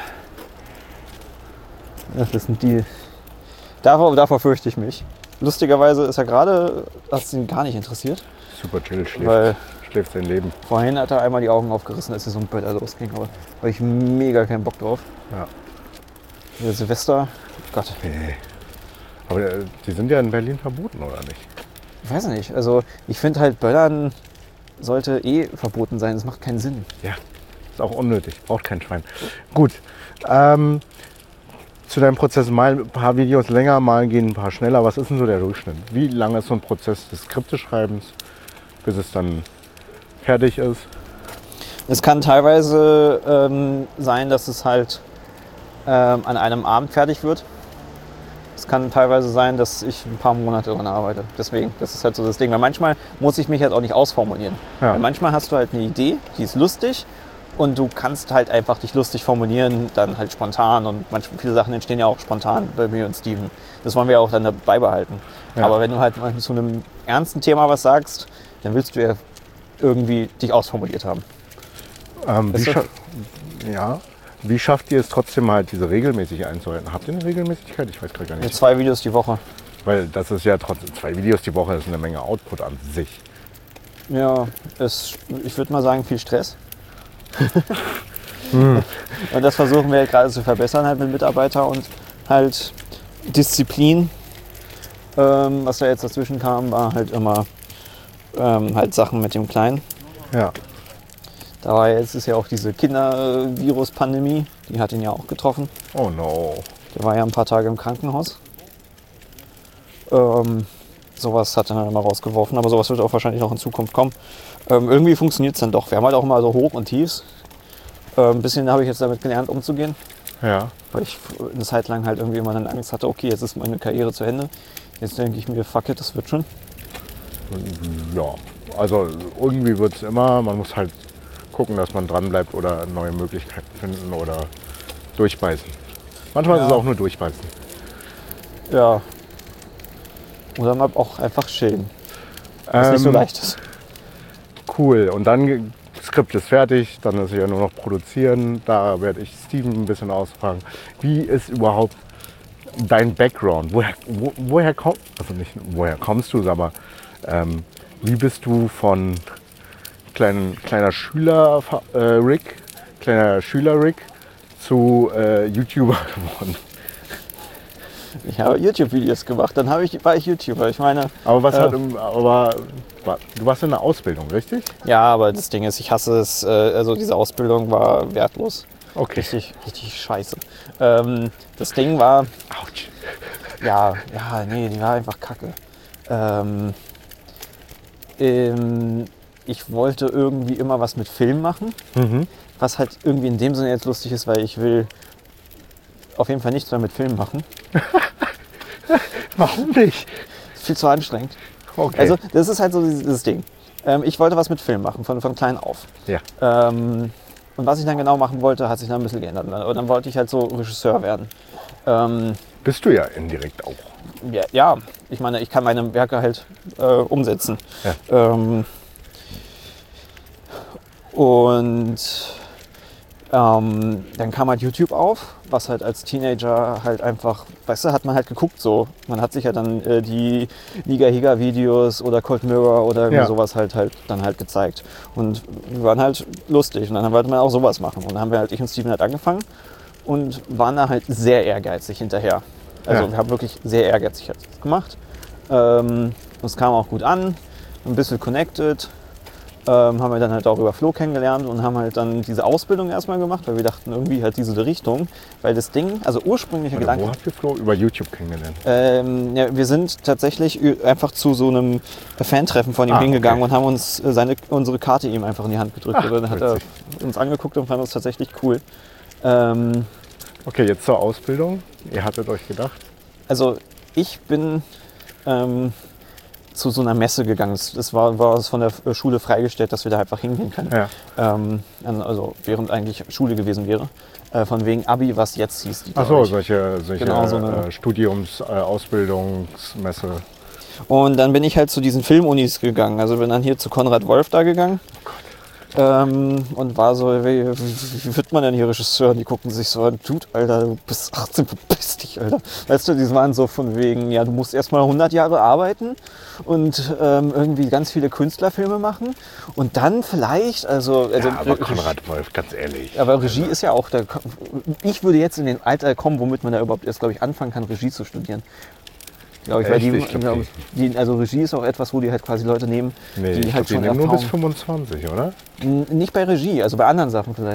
[SPEAKER 1] Das sind die, davor, davor fürchte ich mich. Lustigerweise ist er gerade, hat es ihn gar nicht interessiert,
[SPEAKER 2] Super chill, schläft,
[SPEAKER 1] weil
[SPEAKER 2] schläft sein Leben.
[SPEAKER 1] vorhin hat er einmal die Augen aufgerissen, als hier so ein Böller losging, aber da habe ich mega keinen Bock drauf.
[SPEAKER 2] Ja.
[SPEAKER 1] Der Silvester, Gott,
[SPEAKER 2] Nee. Aber äh, die sind ja in Berlin verboten, oder nicht?
[SPEAKER 1] ich weiß nicht, also ich finde halt Böllern sollte eh verboten sein, das macht keinen Sinn.
[SPEAKER 2] Ja. Ist auch unnötig, braucht kein Schwein. Gut. Ähm, zu deinem Prozess, mal ein paar Videos länger, mal gehen ein paar schneller. Was ist denn so der Durchschnitt? Wie lange ist so ein Prozess des Skripteschreibens, bis es dann fertig ist?
[SPEAKER 1] Es kann teilweise ähm, sein, dass es halt ähm, an einem Abend fertig wird. Es kann teilweise sein, dass ich ein paar Monate daran arbeite. Deswegen, das ist halt so das Ding. Weil manchmal muss ich mich halt auch nicht ausformulieren.
[SPEAKER 2] Ja.
[SPEAKER 1] Weil manchmal hast du halt eine Idee, die ist lustig und du kannst halt einfach dich lustig formulieren, dann halt spontan. Und manchmal, viele Sachen entstehen ja auch spontan bei mir und Steven. Das wollen wir auch dann beibehalten.
[SPEAKER 2] Ja.
[SPEAKER 1] Aber wenn du halt mal zu einem ernsten Thema was sagst, dann willst du ja irgendwie dich ausformuliert haben.
[SPEAKER 2] Ähm, wie,
[SPEAKER 1] Ist das-
[SPEAKER 2] scha ja. wie schafft ihr es trotzdem halt, diese regelmäßig einzuhalten? Habt ihr eine Regelmäßigkeit? Ich weiß gerade gar
[SPEAKER 1] Mit
[SPEAKER 2] nicht.
[SPEAKER 1] zwei Videos die Woche.
[SPEAKER 2] Weil das ist ja trotzdem, zwei Videos die Woche ist eine Menge Output an sich.
[SPEAKER 1] Ja, ist, ich würde mal sagen, viel Stress. Und das versuchen wir halt gerade zu verbessern halt mit Mitarbeitern und halt Disziplin. Ähm, was da jetzt dazwischen kam, war halt immer ähm, halt Sachen mit dem Kleinen.
[SPEAKER 2] Ja.
[SPEAKER 1] Da war jetzt ist ja auch diese Kindervirus-Pandemie, die hat ihn ja auch getroffen.
[SPEAKER 2] Oh no.
[SPEAKER 1] Der war ja ein paar Tage im Krankenhaus. Ähm, sowas hat er dann immer rausgeworfen, aber sowas wird auch wahrscheinlich noch in Zukunft kommen. Ähm, irgendwie funktioniert es dann doch. Wir haben halt auch immer so Hoch und Tiefs. Ähm, ein bisschen habe ich jetzt damit gelernt, umzugehen,
[SPEAKER 2] Ja.
[SPEAKER 1] weil ich eine Zeit lang halt irgendwie immer dann Angst hatte, okay, jetzt ist meine Karriere zu Ende. Jetzt denke ich mir, fuck it, das wird schon.
[SPEAKER 2] Ja. Also irgendwie wird es immer, man muss halt gucken, dass man dran bleibt oder neue Möglichkeiten finden oder durchbeißen. Manchmal
[SPEAKER 1] Ja.
[SPEAKER 2] ist es auch nur durchbeißen.
[SPEAKER 1] Ja. Oder mal auch einfach chillen, was nicht so
[SPEAKER 2] Ähm,
[SPEAKER 1] leicht ist.
[SPEAKER 2] Cool. Und dann ge- Skript ist fertig, dann ist es ja nur noch produzieren. Da werde ich Steven ein bisschen ausfragen. Wie ist überhaupt dein Background? Woher, wo, woher kommst also nicht woher kommst du, aber ähm, wie bist du von kleinen, kleiner Schüler äh, Rick, kleiner Schüler Rick zu äh, YouTuber geworden?
[SPEAKER 1] Ich habe YouTube-Videos gemacht, dann habe ich, war ich YouTuber. Ich meine,
[SPEAKER 2] Aber was
[SPEAKER 1] Äh.
[SPEAKER 2] hat im, aber wa- du warst in der Ausbildung, richtig?
[SPEAKER 1] ja, aber das Ding ist, ich hasse es. Äh, also diese Ausbildung war wertlos.
[SPEAKER 2] Okay.
[SPEAKER 1] Richtig, richtig scheiße. Ähm, das Ding war,
[SPEAKER 2] Autsch.
[SPEAKER 1] ja, ja, nee, die war einfach kacke. Ähm, ähm, ich wollte irgendwie immer was mit Film machen,
[SPEAKER 2] Mhm.
[SPEAKER 1] was halt irgendwie in dem Sinne jetzt lustig ist, weil ich will auf jeden Fall nichts mehr mit Film machen.
[SPEAKER 2] Warum nicht?
[SPEAKER 1] Ist viel zu anstrengend.
[SPEAKER 2] Okay.
[SPEAKER 1] Also das ist halt so dieses, dieses Ding. Ähm, ich wollte was mit Film machen, von, von klein auf.
[SPEAKER 2] ja.
[SPEAKER 1] Ähm, und was ich dann genau machen wollte, hat sich dann ein bisschen geändert. Und dann wollte ich halt so Regisseur werden. Ähm,
[SPEAKER 2] Bist du ja indirekt auch.
[SPEAKER 1] ja, ja, ich meine, ich kann meine Werke halt äh, umsetzen.
[SPEAKER 2] Ja.
[SPEAKER 1] Ähm, und ähm, dann kam halt YouTube auf, was halt als Teenager halt einfach, weißt du, hat man halt geguckt so. Man hat sich ja dann äh, die Niga-Higa-Videos oder Cold Mirror oder irgendwie
[SPEAKER 2] Ja.
[SPEAKER 1] sowas halt, halt dann halt gezeigt. Und wir waren halt lustig und dann wollte man auch sowas machen. Und dann haben wir halt, ich und Steven halt angefangen und waren da halt sehr ehrgeizig hinterher. Also
[SPEAKER 2] Ja.
[SPEAKER 1] wir haben wirklich sehr ehrgeizig halt gemacht. Ähm, es kam auch gut an, ein bisschen connected. Ähm, haben wir dann halt auch über Flo kennengelernt und haben halt dann diese Ausbildung erstmal gemacht, weil wir dachten irgendwie halt diese Richtung, weil das Ding, also ursprünglicher
[SPEAKER 2] Oder
[SPEAKER 1] Gedanke,
[SPEAKER 2] wo habt ihr Flo? Über YouTube kennengelernt.
[SPEAKER 1] ähm, ja, wir sind tatsächlich ü- einfach zu so einem Fantreffen von ihm
[SPEAKER 2] Ah,
[SPEAKER 1] hingegangen
[SPEAKER 2] okay.
[SPEAKER 1] und haben uns äh, seine, unsere Karte ihm einfach in die Hand gedrückt.
[SPEAKER 2] Ach,
[SPEAKER 1] und dann hat er
[SPEAKER 2] witzig.
[SPEAKER 1] uns angeguckt und fand uns tatsächlich cool. Ähm,
[SPEAKER 2] Okay, jetzt zur Ausbildung. Ihr hattet euch gedacht.
[SPEAKER 1] also ich bin ähm, zu so einer Messe gegangen. Das, das war, war es von der Schule freigestellt, dass wir da einfach hingehen können.
[SPEAKER 2] Ja.
[SPEAKER 1] Ähm, also während eigentlich Schule gewesen wäre. Äh, von wegen Abi, was jetzt hieß. Die,
[SPEAKER 2] Ach
[SPEAKER 1] glaub
[SPEAKER 2] so,
[SPEAKER 1] ich.
[SPEAKER 2] solche, solche
[SPEAKER 1] Genau, so eine-
[SPEAKER 2] äh, Studiums-, äh, Ausbildungsmesse.
[SPEAKER 1] Und dann bin ich halt zu diesen Filmunis gegangen. Also bin dann hier zu Konrad Wolf da gegangen. Ähm, und war so, wie, wie, wie wird man denn hier Regisseur? Und die gucken sich so an, Dude, Alter, du bist achtzehn, verpiss dich, Alter. Weißt du, die waren so von wegen, ja, du musst erstmal hundert Jahre arbeiten und ähm, irgendwie ganz viele Künstlerfilme machen. Und dann vielleicht, also... also
[SPEAKER 2] Ja, aber
[SPEAKER 1] äh,
[SPEAKER 2] Konrad Wolf, ganz ehrlich.
[SPEAKER 1] Aber Regie ist ja auch, der, ich würde jetzt in den Alter kommen, womit man da überhaupt erst, glaube ich, anfangen kann, Regie zu studieren. Glaube ich, weil die,
[SPEAKER 2] Echt? Ich glaub
[SPEAKER 1] glaub,
[SPEAKER 2] nicht.
[SPEAKER 1] die, also Regie ist auch etwas, wo die halt quasi Leute nehmen,
[SPEAKER 2] Nee,
[SPEAKER 1] die
[SPEAKER 2] ich
[SPEAKER 1] halt
[SPEAKER 2] glaub, die
[SPEAKER 1] schon
[SPEAKER 2] nehmen nur bis
[SPEAKER 1] Erfahrung...
[SPEAKER 2] fünfundzwanzig, oder?
[SPEAKER 1] N- Nicht bei Regie, also bei anderen Sachen vielleicht.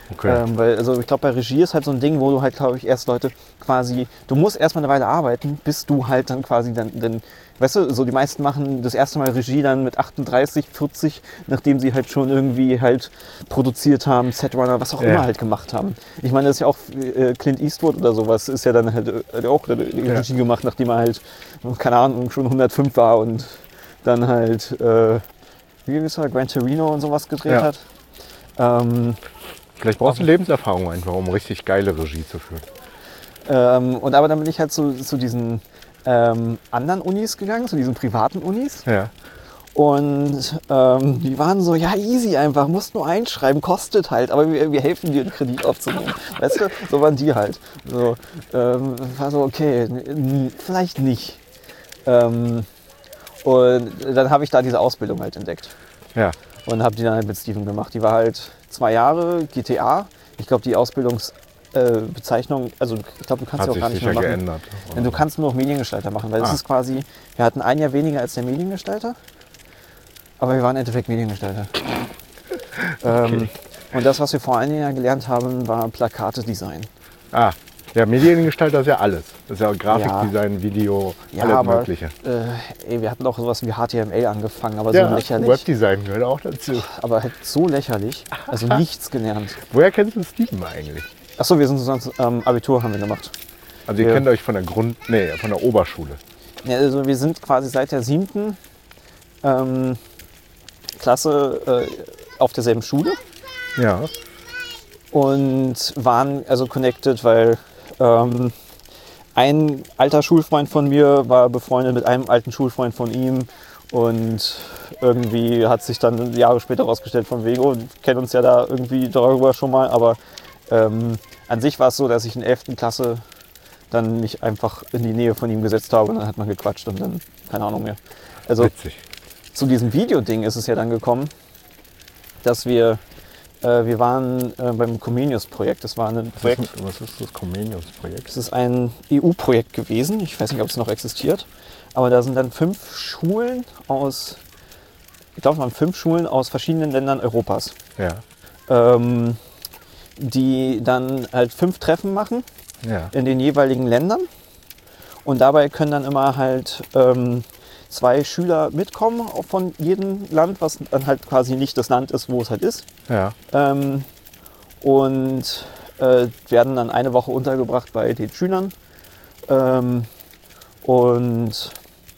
[SPEAKER 2] Okay.
[SPEAKER 1] Ähm, weil, also ich glaube, bei Regie ist halt so ein Ding, wo du halt, glaube ich, erst Leute quasi, du musst erstmal eine Weile arbeiten, bis du halt dann quasi dann, dann, weißt du, so die meisten machen das erste Mal Regie dann mit achtunddreißig, vierzig, nachdem sie halt schon irgendwie halt produziert haben, Setrunner, was auch
[SPEAKER 2] Ja.
[SPEAKER 1] immer halt gemacht haben. Ich meine, das ist ja auch äh, Clint Eastwood oder sowas, ist ja dann halt äh, auch eine Regie
[SPEAKER 2] Ja.
[SPEAKER 1] gemacht, nachdem er halt, keine Ahnung, schon hundertfünf war und dann halt, äh, wie ist er, Gran Torino und sowas gedreht
[SPEAKER 2] Ja.
[SPEAKER 1] hat. Ähm,
[SPEAKER 2] Vielleicht brauchst du Lebenserfahrung einfach, um richtig geile Regie zu führen.
[SPEAKER 1] ähm, und aber dann bin ich halt zu, zu diesen ähm, anderen Unis gegangen, zu diesen privaten Unis.
[SPEAKER 2] Ja.
[SPEAKER 1] Und ähm, die waren so, ja easy einfach, musst nur einschreiben, kostet halt, aber wir, wir helfen dir, einen Kredit aufzunehmen. Weißt du, so waren die halt. So, ähm, war so, okay, n- vielleicht nicht. Ähm, und dann habe ich da diese Ausbildung halt entdeckt.
[SPEAKER 2] Ja.
[SPEAKER 1] Und habe die dann halt mit Steven gemacht. Die war halt zwei Jahre G T A. Ich glaube, die Ausbildungsbezeichnung, äh, also ich glaube, du kannst
[SPEAKER 2] Hat
[SPEAKER 1] sie auch
[SPEAKER 2] sich
[SPEAKER 1] gar nicht
[SPEAKER 2] sicher
[SPEAKER 1] mehr machen.
[SPEAKER 2] geändert.
[SPEAKER 1] Denn du kannst nur noch Mediengestalter machen, weil das
[SPEAKER 2] Ah.
[SPEAKER 1] ist quasi, wir hatten ein Jahr weniger als der Mediengestalter, aber wir waren im Endeffekt Mediengestalter. ähm, und das, was wir vor einem Jahr gelernt haben, war Plakate-Design.
[SPEAKER 2] Ah, ja, Mediengestalter ist ja alles. Das ist ja Grafikdesign, Video,
[SPEAKER 1] Ja,
[SPEAKER 2] alles
[SPEAKER 1] aber
[SPEAKER 2] Mögliche.
[SPEAKER 1] äh, ey, wir hatten auch sowas wie H T M L angefangen, aber
[SPEAKER 2] Ja,
[SPEAKER 1] so lächerlich.
[SPEAKER 2] Webdesign gehört auch dazu.
[SPEAKER 1] Aber halt so lächerlich, also nichts gelernt.
[SPEAKER 2] Woher kennst du Steven eigentlich?
[SPEAKER 1] Achso, wir sind sonst, ähm, Abitur haben wir gemacht.
[SPEAKER 2] Also ihr
[SPEAKER 1] Ja.
[SPEAKER 2] kennt euch von der Grund, nee, von der Oberschule.
[SPEAKER 1] Ja, also wir sind quasi seit der siebten ähm, Klasse äh, auf derselben Schule
[SPEAKER 2] Ja.
[SPEAKER 1] und waren also connected, weil ähm, ein alter Schulfreund von mir war befreundet mit einem alten Schulfreund von ihm und irgendwie hat sich dann Jahre später herausgestellt von wegen, oh, wir kennen uns ja da irgendwie darüber schon mal, aber ähm, an sich war es so, dass ich in der elften Klasse dann mich einfach in die Nähe von ihm gesetzt habe und dann hat man gequatscht und dann keine Ahnung mehr. Also
[SPEAKER 2] Witzig.
[SPEAKER 1] zu diesem Videoding ist es ja dann gekommen, dass wir, äh, wir waren äh, beim Comenius-Projekt. Das war ein
[SPEAKER 2] Was
[SPEAKER 1] Projekt,
[SPEAKER 2] ist, was ist das Comenius-Projekt?
[SPEAKER 1] es ist ein E U-Projekt gewesen. Ich weiß nicht, ob es noch existiert. Aber da sind dann fünf Schulen aus, ich glaube, es waren fünf Schulen aus verschiedenen Ländern Europas,
[SPEAKER 2] Ja.
[SPEAKER 1] ähm, die dann halt fünf Treffen machen
[SPEAKER 2] Ja.
[SPEAKER 1] in den jeweiligen Ländern. Und dabei können dann immer halt ähm, zwei Schüler mitkommen von jedem Land, was dann halt quasi nicht das Land ist, wo es halt ist.
[SPEAKER 2] Ja.
[SPEAKER 1] Ähm, und äh, werden dann eine Woche untergebracht bei den Schülern. Ähm, und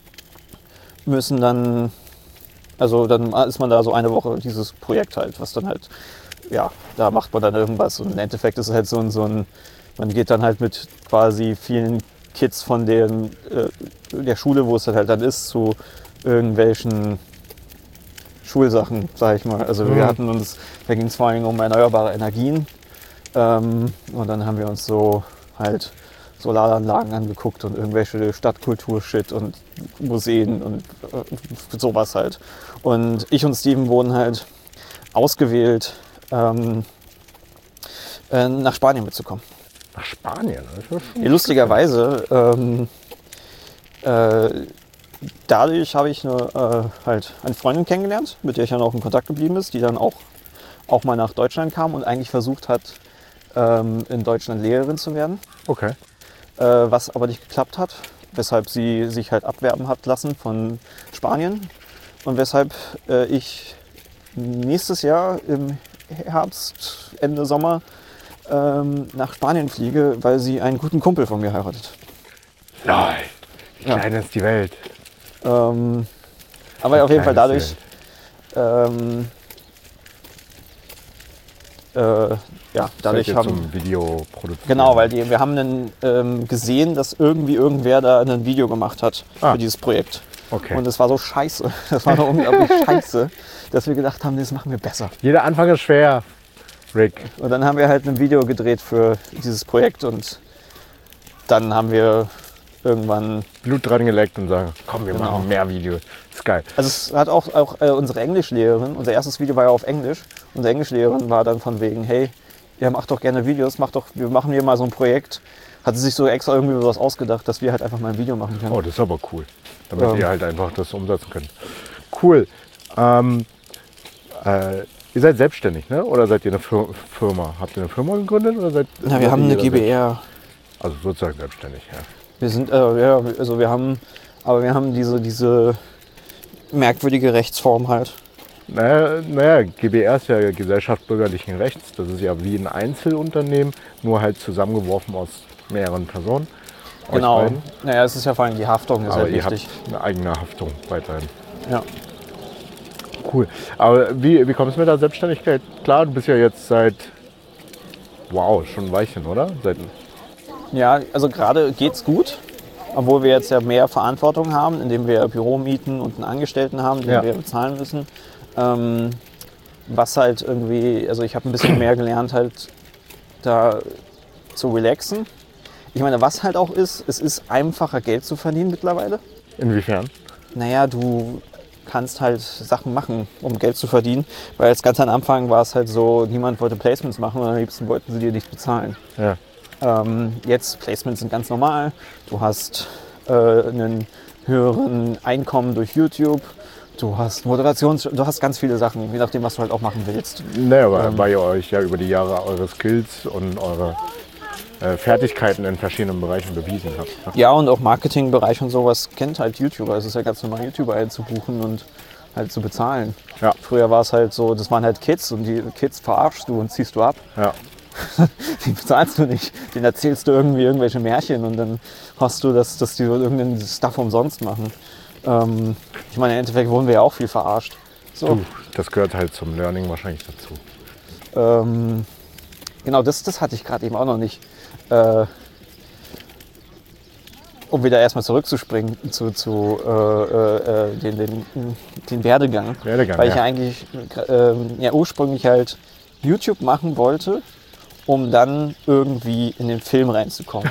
[SPEAKER 1] müssen dann, also dann ist man da so eine Woche dieses Projekt halt, was dann halt, ja, da macht man dann irgendwas. Und im Endeffekt ist es halt so ein, so ein man geht dann halt mit quasi vielen Kids von den, äh, der Schule, wo es halt dann ist, zu irgendwelchen Schulsachen, sag ich mal. Also
[SPEAKER 2] Mhm.
[SPEAKER 1] wir hatten uns, da ging es vor allem um erneuerbare Energien. Ähm, und dann haben wir uns so halt Solaranlagen angeguckt und irgendwelche Stadtkultur-Shit und Museen und äh, sowas halt. Und ich und Steven wurden halt ausgewählt, ähm, äh, nach Spanien mitzukommen.
[SPEAKER 2] Nach Spanien? Das ist schon
[SPEAKER 1] Ja, lustigerweise, ähm, äh, dadurch habe ich eine, äh, halt eine Freundin kennengelernt, mit der ich dann auch in Kontakt geblieben ist, die dann auch, auch mal nach Deutschland kam und eigentlich versucht hat, ähm, in Deutschland Lehrerin zu werden,
[SPEAKER 2] Okay.
[SPEAKER 1] äh, was aber nicht geklappt hat, weshalb sie sich halt abwerben hat lassen von Spanien und weshalb äh, ich nächstes Jahr im Herbst, Ende Sommer ähm, nach Spanien fliege, weil sie einen guten Kumpel von mir heiratet.
[SPEAKER 2] Nein.
[SPEAKER 1] Ja.
[SPEAKER 2] Klein ist die Welt.
[SPEAKER 1] Ähm, aber auf jeden Fall
[SPEAKER 2] Kleines
[SPEAKER 1] dadurch, ähm, äh, ja, dadurch
[SPEAKER 2] Fällt jetzt
[SPEAKER 1] haben,
[SPEAKER 2] zum Video produzieren.
[SPEAKER 1] genau, weil die, wir haben dann ähm, gesehen, dass irgendwie irgendwer da ein Video gemacht hat
[SPEAKER 2] Ah.
[SPEAKER 1] für dieses Projekt.
[SPEAKER 2] Okay.
[SPEAKER 1] Und es war so scheiße, das war so unglaublich scheiße, dass wir gedacht haben, das machen wir besser.
[SPEAKER 2] Jeder Anfang ist schwer, Rick.
[SPEAKER 1] Und dann haben wir halt ein Video gedreht für dieses Projekt und dann haben wir irgendwann,
[SPEAKER 2] Blut dran geleckt und sagen, komm, wir
[SPEAKER 1] Genau.
[SPEAKER 2] machen mehr Videos. Ist geil.
[SPEAKER 1] also es hat auch, auch äh, unsere Englischlehrerin, unser erstes Video war ja auf Englisch, unsere Englischlehrerin war dann von wegen, hey, ihr macht doch gerne Videos, macht doch, wir machen hier mal so ein Projekt. Hat sie sich so extra irgendwie was ausgedacht, dass wir halt einfach mal ein Video machen können.
[SPEAKER 2] Oh, das ist aber cool. Damit
[SPEAKER 1] Ähm.
[SPEAKER 2] ihr halt einfach das umsetzen könnt. Cool. Ähm, äh, Ihr seid selbstständig, ne? Oder seid ihr eine Fir- Firma? Habt ihr eine Firma gegründet? Oder seid,
[SPEAKER 1] Na,
[SPEAKER 2] seid
[SPEAKER 1] wir haben
[SPEAKER 2] ihr
[SPEAKER 1] eine
[SPEAKER 2] jeder
[SPEAKER 1] G B R.
[SPEAKER 2] selbst- Also sozusagen selbstständig, ja.
[SPEAKER 1] Wir sind, äh, ja, also wir haben, aber wir haben diese, diese merkwürdige Rechtsform halt.
[SPEAKER 2] Naja, naja, G b R ist ja Gesellschaft bürgerlichen Rechts. Das ist ja wie ein Einzelunternehmen, nur halt zusammengeworfen aus mehreren Personen. Euch
[SPEAKER 1] Genau.
[SPEAKER 2] beiden.
[SPEAKER 1] Naja, es ist ja vor allem die Haftung, ist
[SPEAKER 2] Aber
[SPEAKER 1] halt
[SPEAKER 2] ihr
[SPEAKER 1] wichtig.
[SPEAKER 2] habt eine eigene Haftung weiterhin.
[SPEAKER 1] Ja.
[SPEAKER 2] Cool. Aber wie, wie kommst du mit der Selbstständigkeit? Klar, du bist ja jetzt seit, wow, schon ein Weilchen, oder? Seit,
[SPEAKER 1] Ja, also gerade geht's gut, obwohl wir jetzt ja mehr Verantwortung haben, indem wir Büro mieten und einen Angestellten haben, den
[SPEAKER 2] Ja.
[SPEAKER 1] wir bezahlen müssen. Ähm, was halt irgendwie, also ich habe ein bisschen mehr gelernt, halt da zu relaxen. Ich meine, was halt auch ist, es ist einfacher Geld zu verdienen mittlerweile.
[SPEAKER 2] inwiefern?
[SPEAKER 1] Naja, du kannst halt Sachen machen, um Geld zu verdienen, weil als ganz am Anfang war es halt so, niemand wollte Placements machen und am liebsten wollten sie dir nicht bezahlen.
[SPEAKER 2] Ja.
[SPEAKER 1] Ähm, jetzt, Placements sind ganz normal. Du hast äh, einen höheren Einkommen durch YouTube. Du hast Moderations... Du hast ganz viele Sachen, je nachdem, was du halt auch machen willst.
[SPEAKER 2] Naja, aber
[SPEAKER 1] Ähm.
[SPEAKER 2] weil ihr euch ja über die Jahre eure Skills und eure äh, Fertigkeiten in verschiedenen Bereichen bewiesen habt. Ne?
[SPEAKER 1] Ja, und auch Marketingbereich und sowas kennt halt YouTuber. Es ist ja ganz normal, YouTuber einzubuchen und halt zu bezahlen.
[SPEAKER 2] Ja.
[SPEAKER 1] Früher war es halt so, das waren halt Kids und die Kids verarschst du und ziehst du ab.
[SPEAKER 2] Ja.
[SPEAKER 1] Die bezahlst du nicht. Den erzählst du irgendwie irgendwelche Märchen und dann hoffst du, dass, dass die irgendeinen Stuff umsonst machen. Ähm, ich meine, im Endeffekt wurden wir ja auch viel verarscht. So,
[SPEAKER 2] Du, das gehört halt zum Learning wahrscheinlich dazu.
[SPEAKER 1] ähm, genau, das, das hatte ich gerade eben auch noch nicht. Äh, um wieder erstmal zurückzuspringen zu, zu äh, äh, den, den, den Werdegang.
[SPEAKER 2] Werdegang,
[SPEAKER 1] Weil ich
[SPEAKER 2] ja.
[SPEAKER 1] ja eigentlich äh, ja, ursprünglich halt YouTube machen wollte, um dann irgendwie in den Film reinzukommen.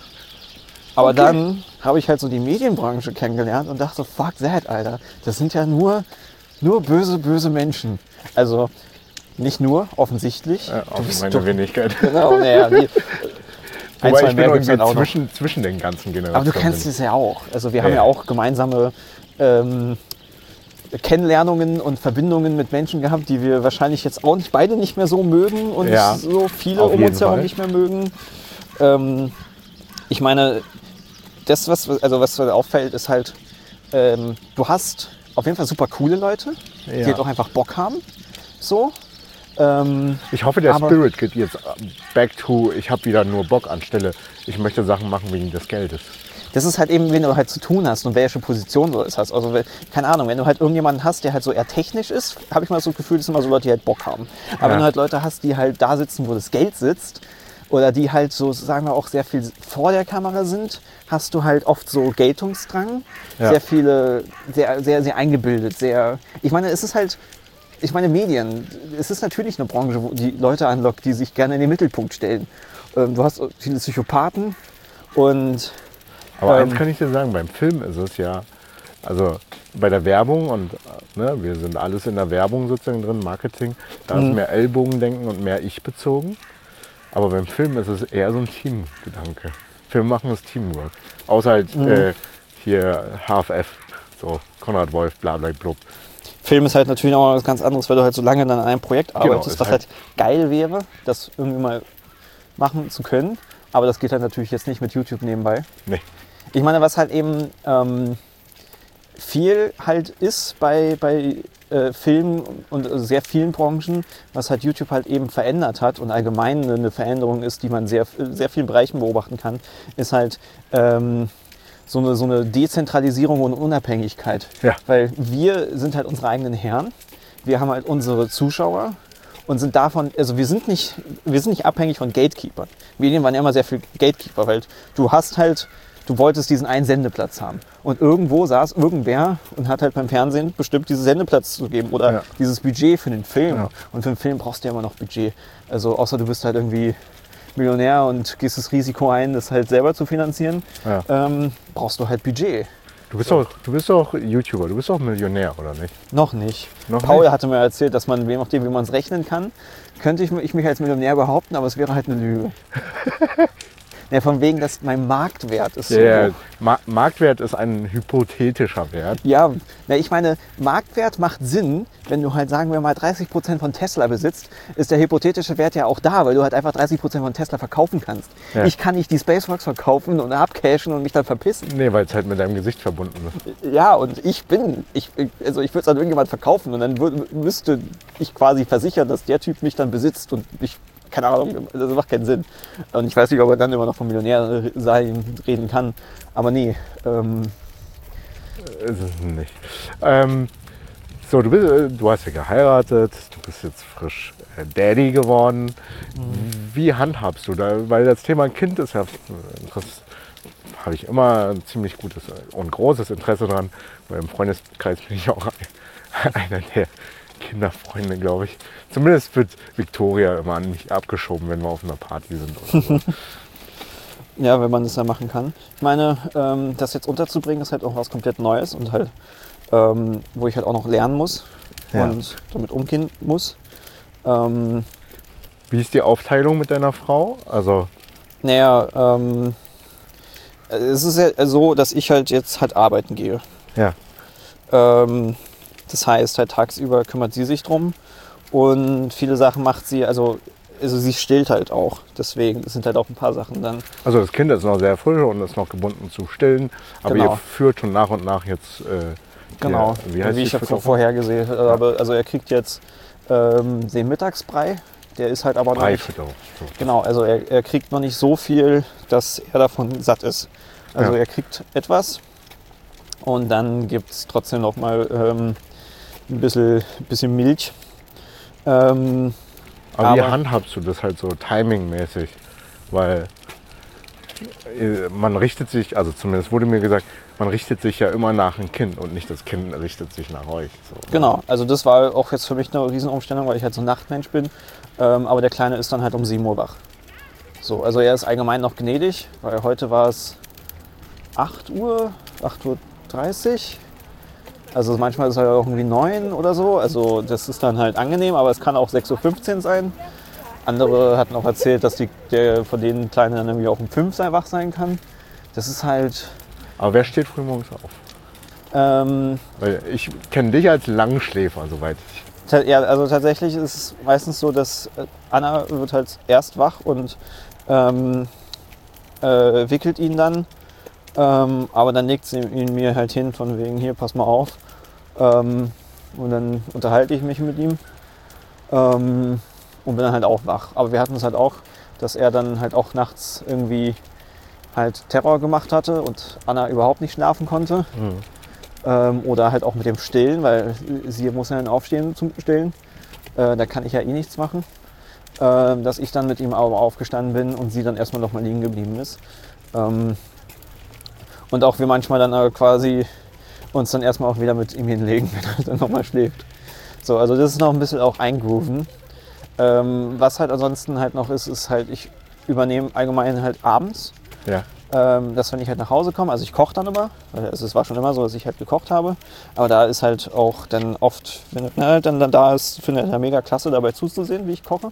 [SPEAKER 1] Aber
[SPEAKER 2] Okay.
[SPEAKER 1] dann habe ich halt so die Medienbranche kennengelernt und dachte, fuck that, Alter. Das sind ja nur, nur böse, böse Menschen. Also nicht nur, offensichtlich.
[SPEAKER 2] Ja,
[SPEAKER 1] Du
[SPEAKER 2] auf
[SPEAKER 1] bist
[SPEAKER 2] meine
[SPEAKER 1] doch-
[SPEAKER 2] Wenigkeit.
[SPEAKER 1] Genau, naja, die, ein,
[SPEAKER 2] Wobei
[SPEAKER 1] zwei
[SPEAKER 2] ich bin
[SPEAKER 1] mehr gibt's dann
[SPEAKER 2] irgendwie
[SPEAKER 1] auch noch.
[SPEAKER 2] zwischen, zwischen den ganzen Generationen.
[SPEAKER 1] Aber du kennst es ja auch. Also wir haben
[SPEAKER 2] Ja,
[SPEAKER 1] ja
[SPEAKER 2] ja.
[SPEAKER 1] auch gemeinsame ähm, Kennenlernungen und Verbindungen mit Menschen gehabt, die wir wahrscheinlich jetzt auch nicht beide nicht mehr so mögen und
[SPEAKER 2] Ja,
[SPEAKER 1] so viele
[SPEAKER 2] auf
[SPEAKER 1] um
[SPEAKER 2] jeden
[SPEAKER 1] uns herum
[SPEAKER 2] Fall.
[SPEAKER 1] nicht mehr mögen. Ähm, ich meine, das, was, also was auffällt, ist halt, ähm, du hast auf jeden Fall super coole Leute, die
[SPEAKER 2] Ja.
[SPEAKER 1] halt auch einfach Bock haben. So. Ähm,
[SPEAKER 2] Ich hoffe, der
[SPEAKER 1] Aber-
[SPEAKER 2] Spirit geht jetzt back to, ich habe wieder nur Bock anstelle, ich möchte Sachen machen wegen des Geldes.
[SPEAKER 1] Das ist halt eben, wenn du halt zu tun hast und welche Position du das hast. Also, wenn- keine Ahnung, wenn du halt irgendjemanden hast, der halt so eher technisch ist, habe ich mal so das Gefühl, das sind immer so Leute, die halt Bock haben. Aber
[SPEAKER 2] Ja.
[SPEAKER 1] wenn du halt Leute hast, die halt da sitzen, wo das Geld sitzt, oder die halt so, sagen wir auch, sehr viel vor der Kamera sind, hast du halt oft so Geltungsdrang.
[SPEAKER 2] Ja.
[SPEAKER 1] Sehr viele, sehr, sehr, sehr eingebildet, sehr. Ich meine, es ist halt. Ich meine, Medien, es ist natürlich eine Branche, wo die Leute anlockt, die sich gerne in den Mittelpunkt stellen. Ähm, du hast viele Psychopathen und
[SPEAKER 2] Aber
[SPEAKER 1] Ähm.
[SPEAKER 2] eins kann ich dir sagen, beim Film ist es ja, also bei der Werbung und ne, wir sind alles in der Werbung sozusagen drin, Marketing, da
[SPEAKER 1] Mhm.
[SPEAKER 2] ist mehr Ellbogendenken und mehr ich bezogen. Aber beim Film ist es eher so ein Teamgedanke. Film machen ist Teamwork. Außer halt
[SPEAKER 1] Mhm.
[SPEAKER 2] äh, hier H F F, so Konrad Wolf, bla bla blub.
[SPEAKER 1] Film ist halt natürlich auch was ganz anderes, weil du halt so lange dann an einem Projekt arbeitest,
[SPEAKER 2] ist
[SPEAKER 1] was
[SPEAKER 2] halt-
[SPEAKER 1] halt geil wäre, das irgendwie mal machen zu können. Aber das geht halt natürlich jetzt nicht mit YouTube nebenbei.
[SPEAKER 2] Nee.
[SPEAKER 1] Ich meine, was halt eben ähm, viel halt ist bei, bei äh, Filmen und sehr vielen Branchen, was halt YouTube halt eben verändert hat und allgemein eine Veränderung ist, die man sehr, sehr vielen Bereichen beobachten kann, ist halt ähm, so eine, so eine Dezentralisierung und Unabhängigkeit.
[SPEAKER 2] Ja.
[SPEAKER 1] Weil wir sind halt unsere eigenen Herren, wir haben halt unsere Zuschauer und sind davon, also wir sind nicht, wir sind nicht abhängig von Gatekeepern. Medien waren ja immer sehr viel Gatekeeper, weil du hast halt, du wolltest diesen einen Sendeplatz haben. Und irgendwo saß irgendwer und hat halt beim Fernsehen bestimmt, diesen Sendeplatz zu geben oder
[SPEAKER 2] Ja.
[SPEAKER 1] dieses Budget für den Film.
[SPEAKER 2] Ja.
[SPEAKER 1] Und für den Film brauchst du ja immer noch Budget. Also außer du bist halt irgendwie Millionär und gehst das Risiko ein, das halt selber zu finanzieren,
[SPEAKER 2] Ja.
[SPEAKER 1] ähm, brauchst du halt Budget.
[SPEAKER 2] Du bist doch, du bist doch YouTuber, du bist doch Millionär, oder nicht?
[SPEAKER 1] Noch nicht.
[SPEAKER 2] Noch
[SPEAKER 1] Paul
[SPEAKER 2] nicht?
[SPEAKER 1] hatte mir erzählt, dass man, je nachdem, wie man es rechnen kann, könnte ich, ich mich als Millionär behaupten, aber es wäre halt eine Lüge. Ja, von wegen, dass mein Marktwert ist so
[SPEAKER 2] Der
[SPEAKER 1] hoch.
[SPEAKER 2] Ma Marktwert ist ein hypothetischer Wert.
[SPEAKER 1] Ja, na, ich meine, Marktwert macht Sinn, wenn du halt, sagen wir mal, dreißig Prozent von Tesla besitzt, ist der hypothetische Wert ja auch da, weil du halt einfach dreißig Prozent von Tesla verkaufen kannst.
[SPEAKER 2] Ja.
[SPEAKER 1] Ich kann nicht die SpaceWorks verkaufen und abcashen und mich dann verpissen.
[SPEAKER 2] Nee, weil es halt mit deinem Gesicht verbunden ist.
[SPEAKER 1] Ja, und ich bin, ich, also ich würde es an irgendjemand verkaufen und dann würd, müsste ich quasi versichern, dass der Typ mich dann besitzt und ich, keine Ahnung, das macht keinen Sinn. Und ich weiß nicht, ob er dann immer noch vom Millionär sein reden kann, aber nee. Ähm,
[SPEAKER 2] Ist es nicht. Ähm, so, du, bist, äh, du hast ja geheiratet, du bist jetzt frisch äh, Daddy geworden. Mhm. Wie handhabst du da? Weil das Thema Kind ist ja, das habe ich immer ein ziemlich gutes und großes Interesse dran. Weil im Freundeskreis bin ich auch einer der Kinderfreunde, glaube ich. Zumindest wird Victoria immer an mich abgeschoben, wenn wir auf einer Party sind oder so.
[SPEAKER 1] Ja, wenn man das ja machen kann. Ich meine, ähm, das jetzt unterzubringen, ist halt auch was komplett Neues und halt, ähm, wo ich halt auch noch lernen muss
[SPEAKER 2] Ja.
[SPEAKER 1] und damit umgehen muss. Ähm,
[SPEAKER 2] Wie ist die Aufteilung mit deiner Frau? Also,
[SPEAKER 1] naja, ähm, es ist ja so, dass ich halt jetzt halt arbeiten gehe.
[SPEAKER 2] ja.
[SPEAKER 1] Ähm, das heißt, halt tagsüber kümmert sie sich drum und viele Sachen macht sie, also, also sie stillt halt auch. Deswegen sind halt auch ein paar Sachen dann.
[SPEAKER 2] Also das Kind ist noch sehr frisch und ist noch gebunden zu stillen, aber
[SPEAKER 1] Genau.
[SPEAKER 2] ihr führt schon nach und nach jetzt. Äh,
[SPEAKER 1] Genau,
[SPEAKER 2] ja, wie heißt
[SPEAKER 1] wie
[SPEAKER 2] die
[SPEAKER 1] ich ja
[SPEAKER 2] Fütterung?
[SPEAKER 1] vorhergesehen habe. Also er kriegt jetzt ähm, den Mittagsbrei, der ist halt aber noch nicht,
[SPEAKER 2] Breifütterung. So.
[SPEAKER 1] genau, also er, er kriegt noch nicht so viel, dass er davon satt ist. Also
[SPEAKER 2] Ja.
[SPEAKER 1] er kriegt etwas und dann gibt es trotzdem noch mal ähm, ein bisschen, bisschen Milch. Ähm,
[SPEAKER 2] Aber, wie
[SPEAKER 1] aber-
[SPEAKER 2] handhabst du das halt so timingmäßig? Weil äh, man richtet sich, also zumindest wurde mir gesagt, man richtet sich ja immer nach dem Kind und nicht das Kind richtet sich nach euch. So.
[SPEAKER 1] Genau, also das war auch jetzt für mich eine Riesenumstellung, weil ich halt so ein Nachtmensch bin. Ähm, aber der Kleine ist dann halt um sieben Uhr wach. So, also er ist allgemein noch gnädig, weil heute war es acht Uhr, acht Uhr dreißig. Also manchmal ist er auch irgendwie neun oder so. Also das ist dann halt angenehm, aber es kann auch sechs Uhr fünfzehn sein. Andere hatten auch erzählt, dass die, der von den Kleinen dann irgendwie auch um fünf sein wach sein kann. Das ist halt...
[SPEAKER 2] Aber wer steht frühmorgens auf?
[SPEAKER 1] Ähm,
[SPEAKER 2] Weil ich kenne dich als Langschläfer, soweit ich.
[SPEAKER 1] Ta- Ja, also tatsächlich ist es meistens so, dass äh, Anna wird halt erst wach und ähm, äh, wickelt ihn dann. Ähm, aber dann legt sie ihn mir halt hin, von wegen, hier, pass mal auf. Ähm, und dann unterhalte ich mich mit ihm ähm, und bin dann halt auch wach. Aber wir hatten es halt auch, dass er dann halt auch nachts irgendwie halt Terror gemacht hatte und Anna überhaupt nicht schlafen konnte.
[SPEAKER 2] Mhm.
[SPEAKER 1] Ähm, oder halt auch mit dem Stillen, weil sie muss ja dann aufstehen zum Stillen. Äh, da kann ich ja eh nichts machen. Ähm, dass ich dann mit ihm aber aufgestanden bin und sie dann erstmal noch mal liegen geblieben ist. Ähm, und auch wir manchmal dann äh, quasi uns dann erstmal auch wieder mit ihm hinlegen, wenn er dann nochmal schläft. So, also das ist noch ein bisschen auch eingrooven. Ähm, was halt ansonsten halt noch ist, ist halt, ich übernehme allgemein halt abends.
[SPEAKER 2] Ja.
[SPEAKER 1] Ähm, dass wenn ich halt nach Hause komme, also ich koche dann immer, also es war schon immer so, dass ich halt gekocht habe, aber da ist halt auch dann oft, wenn er halt dann, dann da ist, finde ich halt mega klasse dabei zuzusehen, wie ich koche.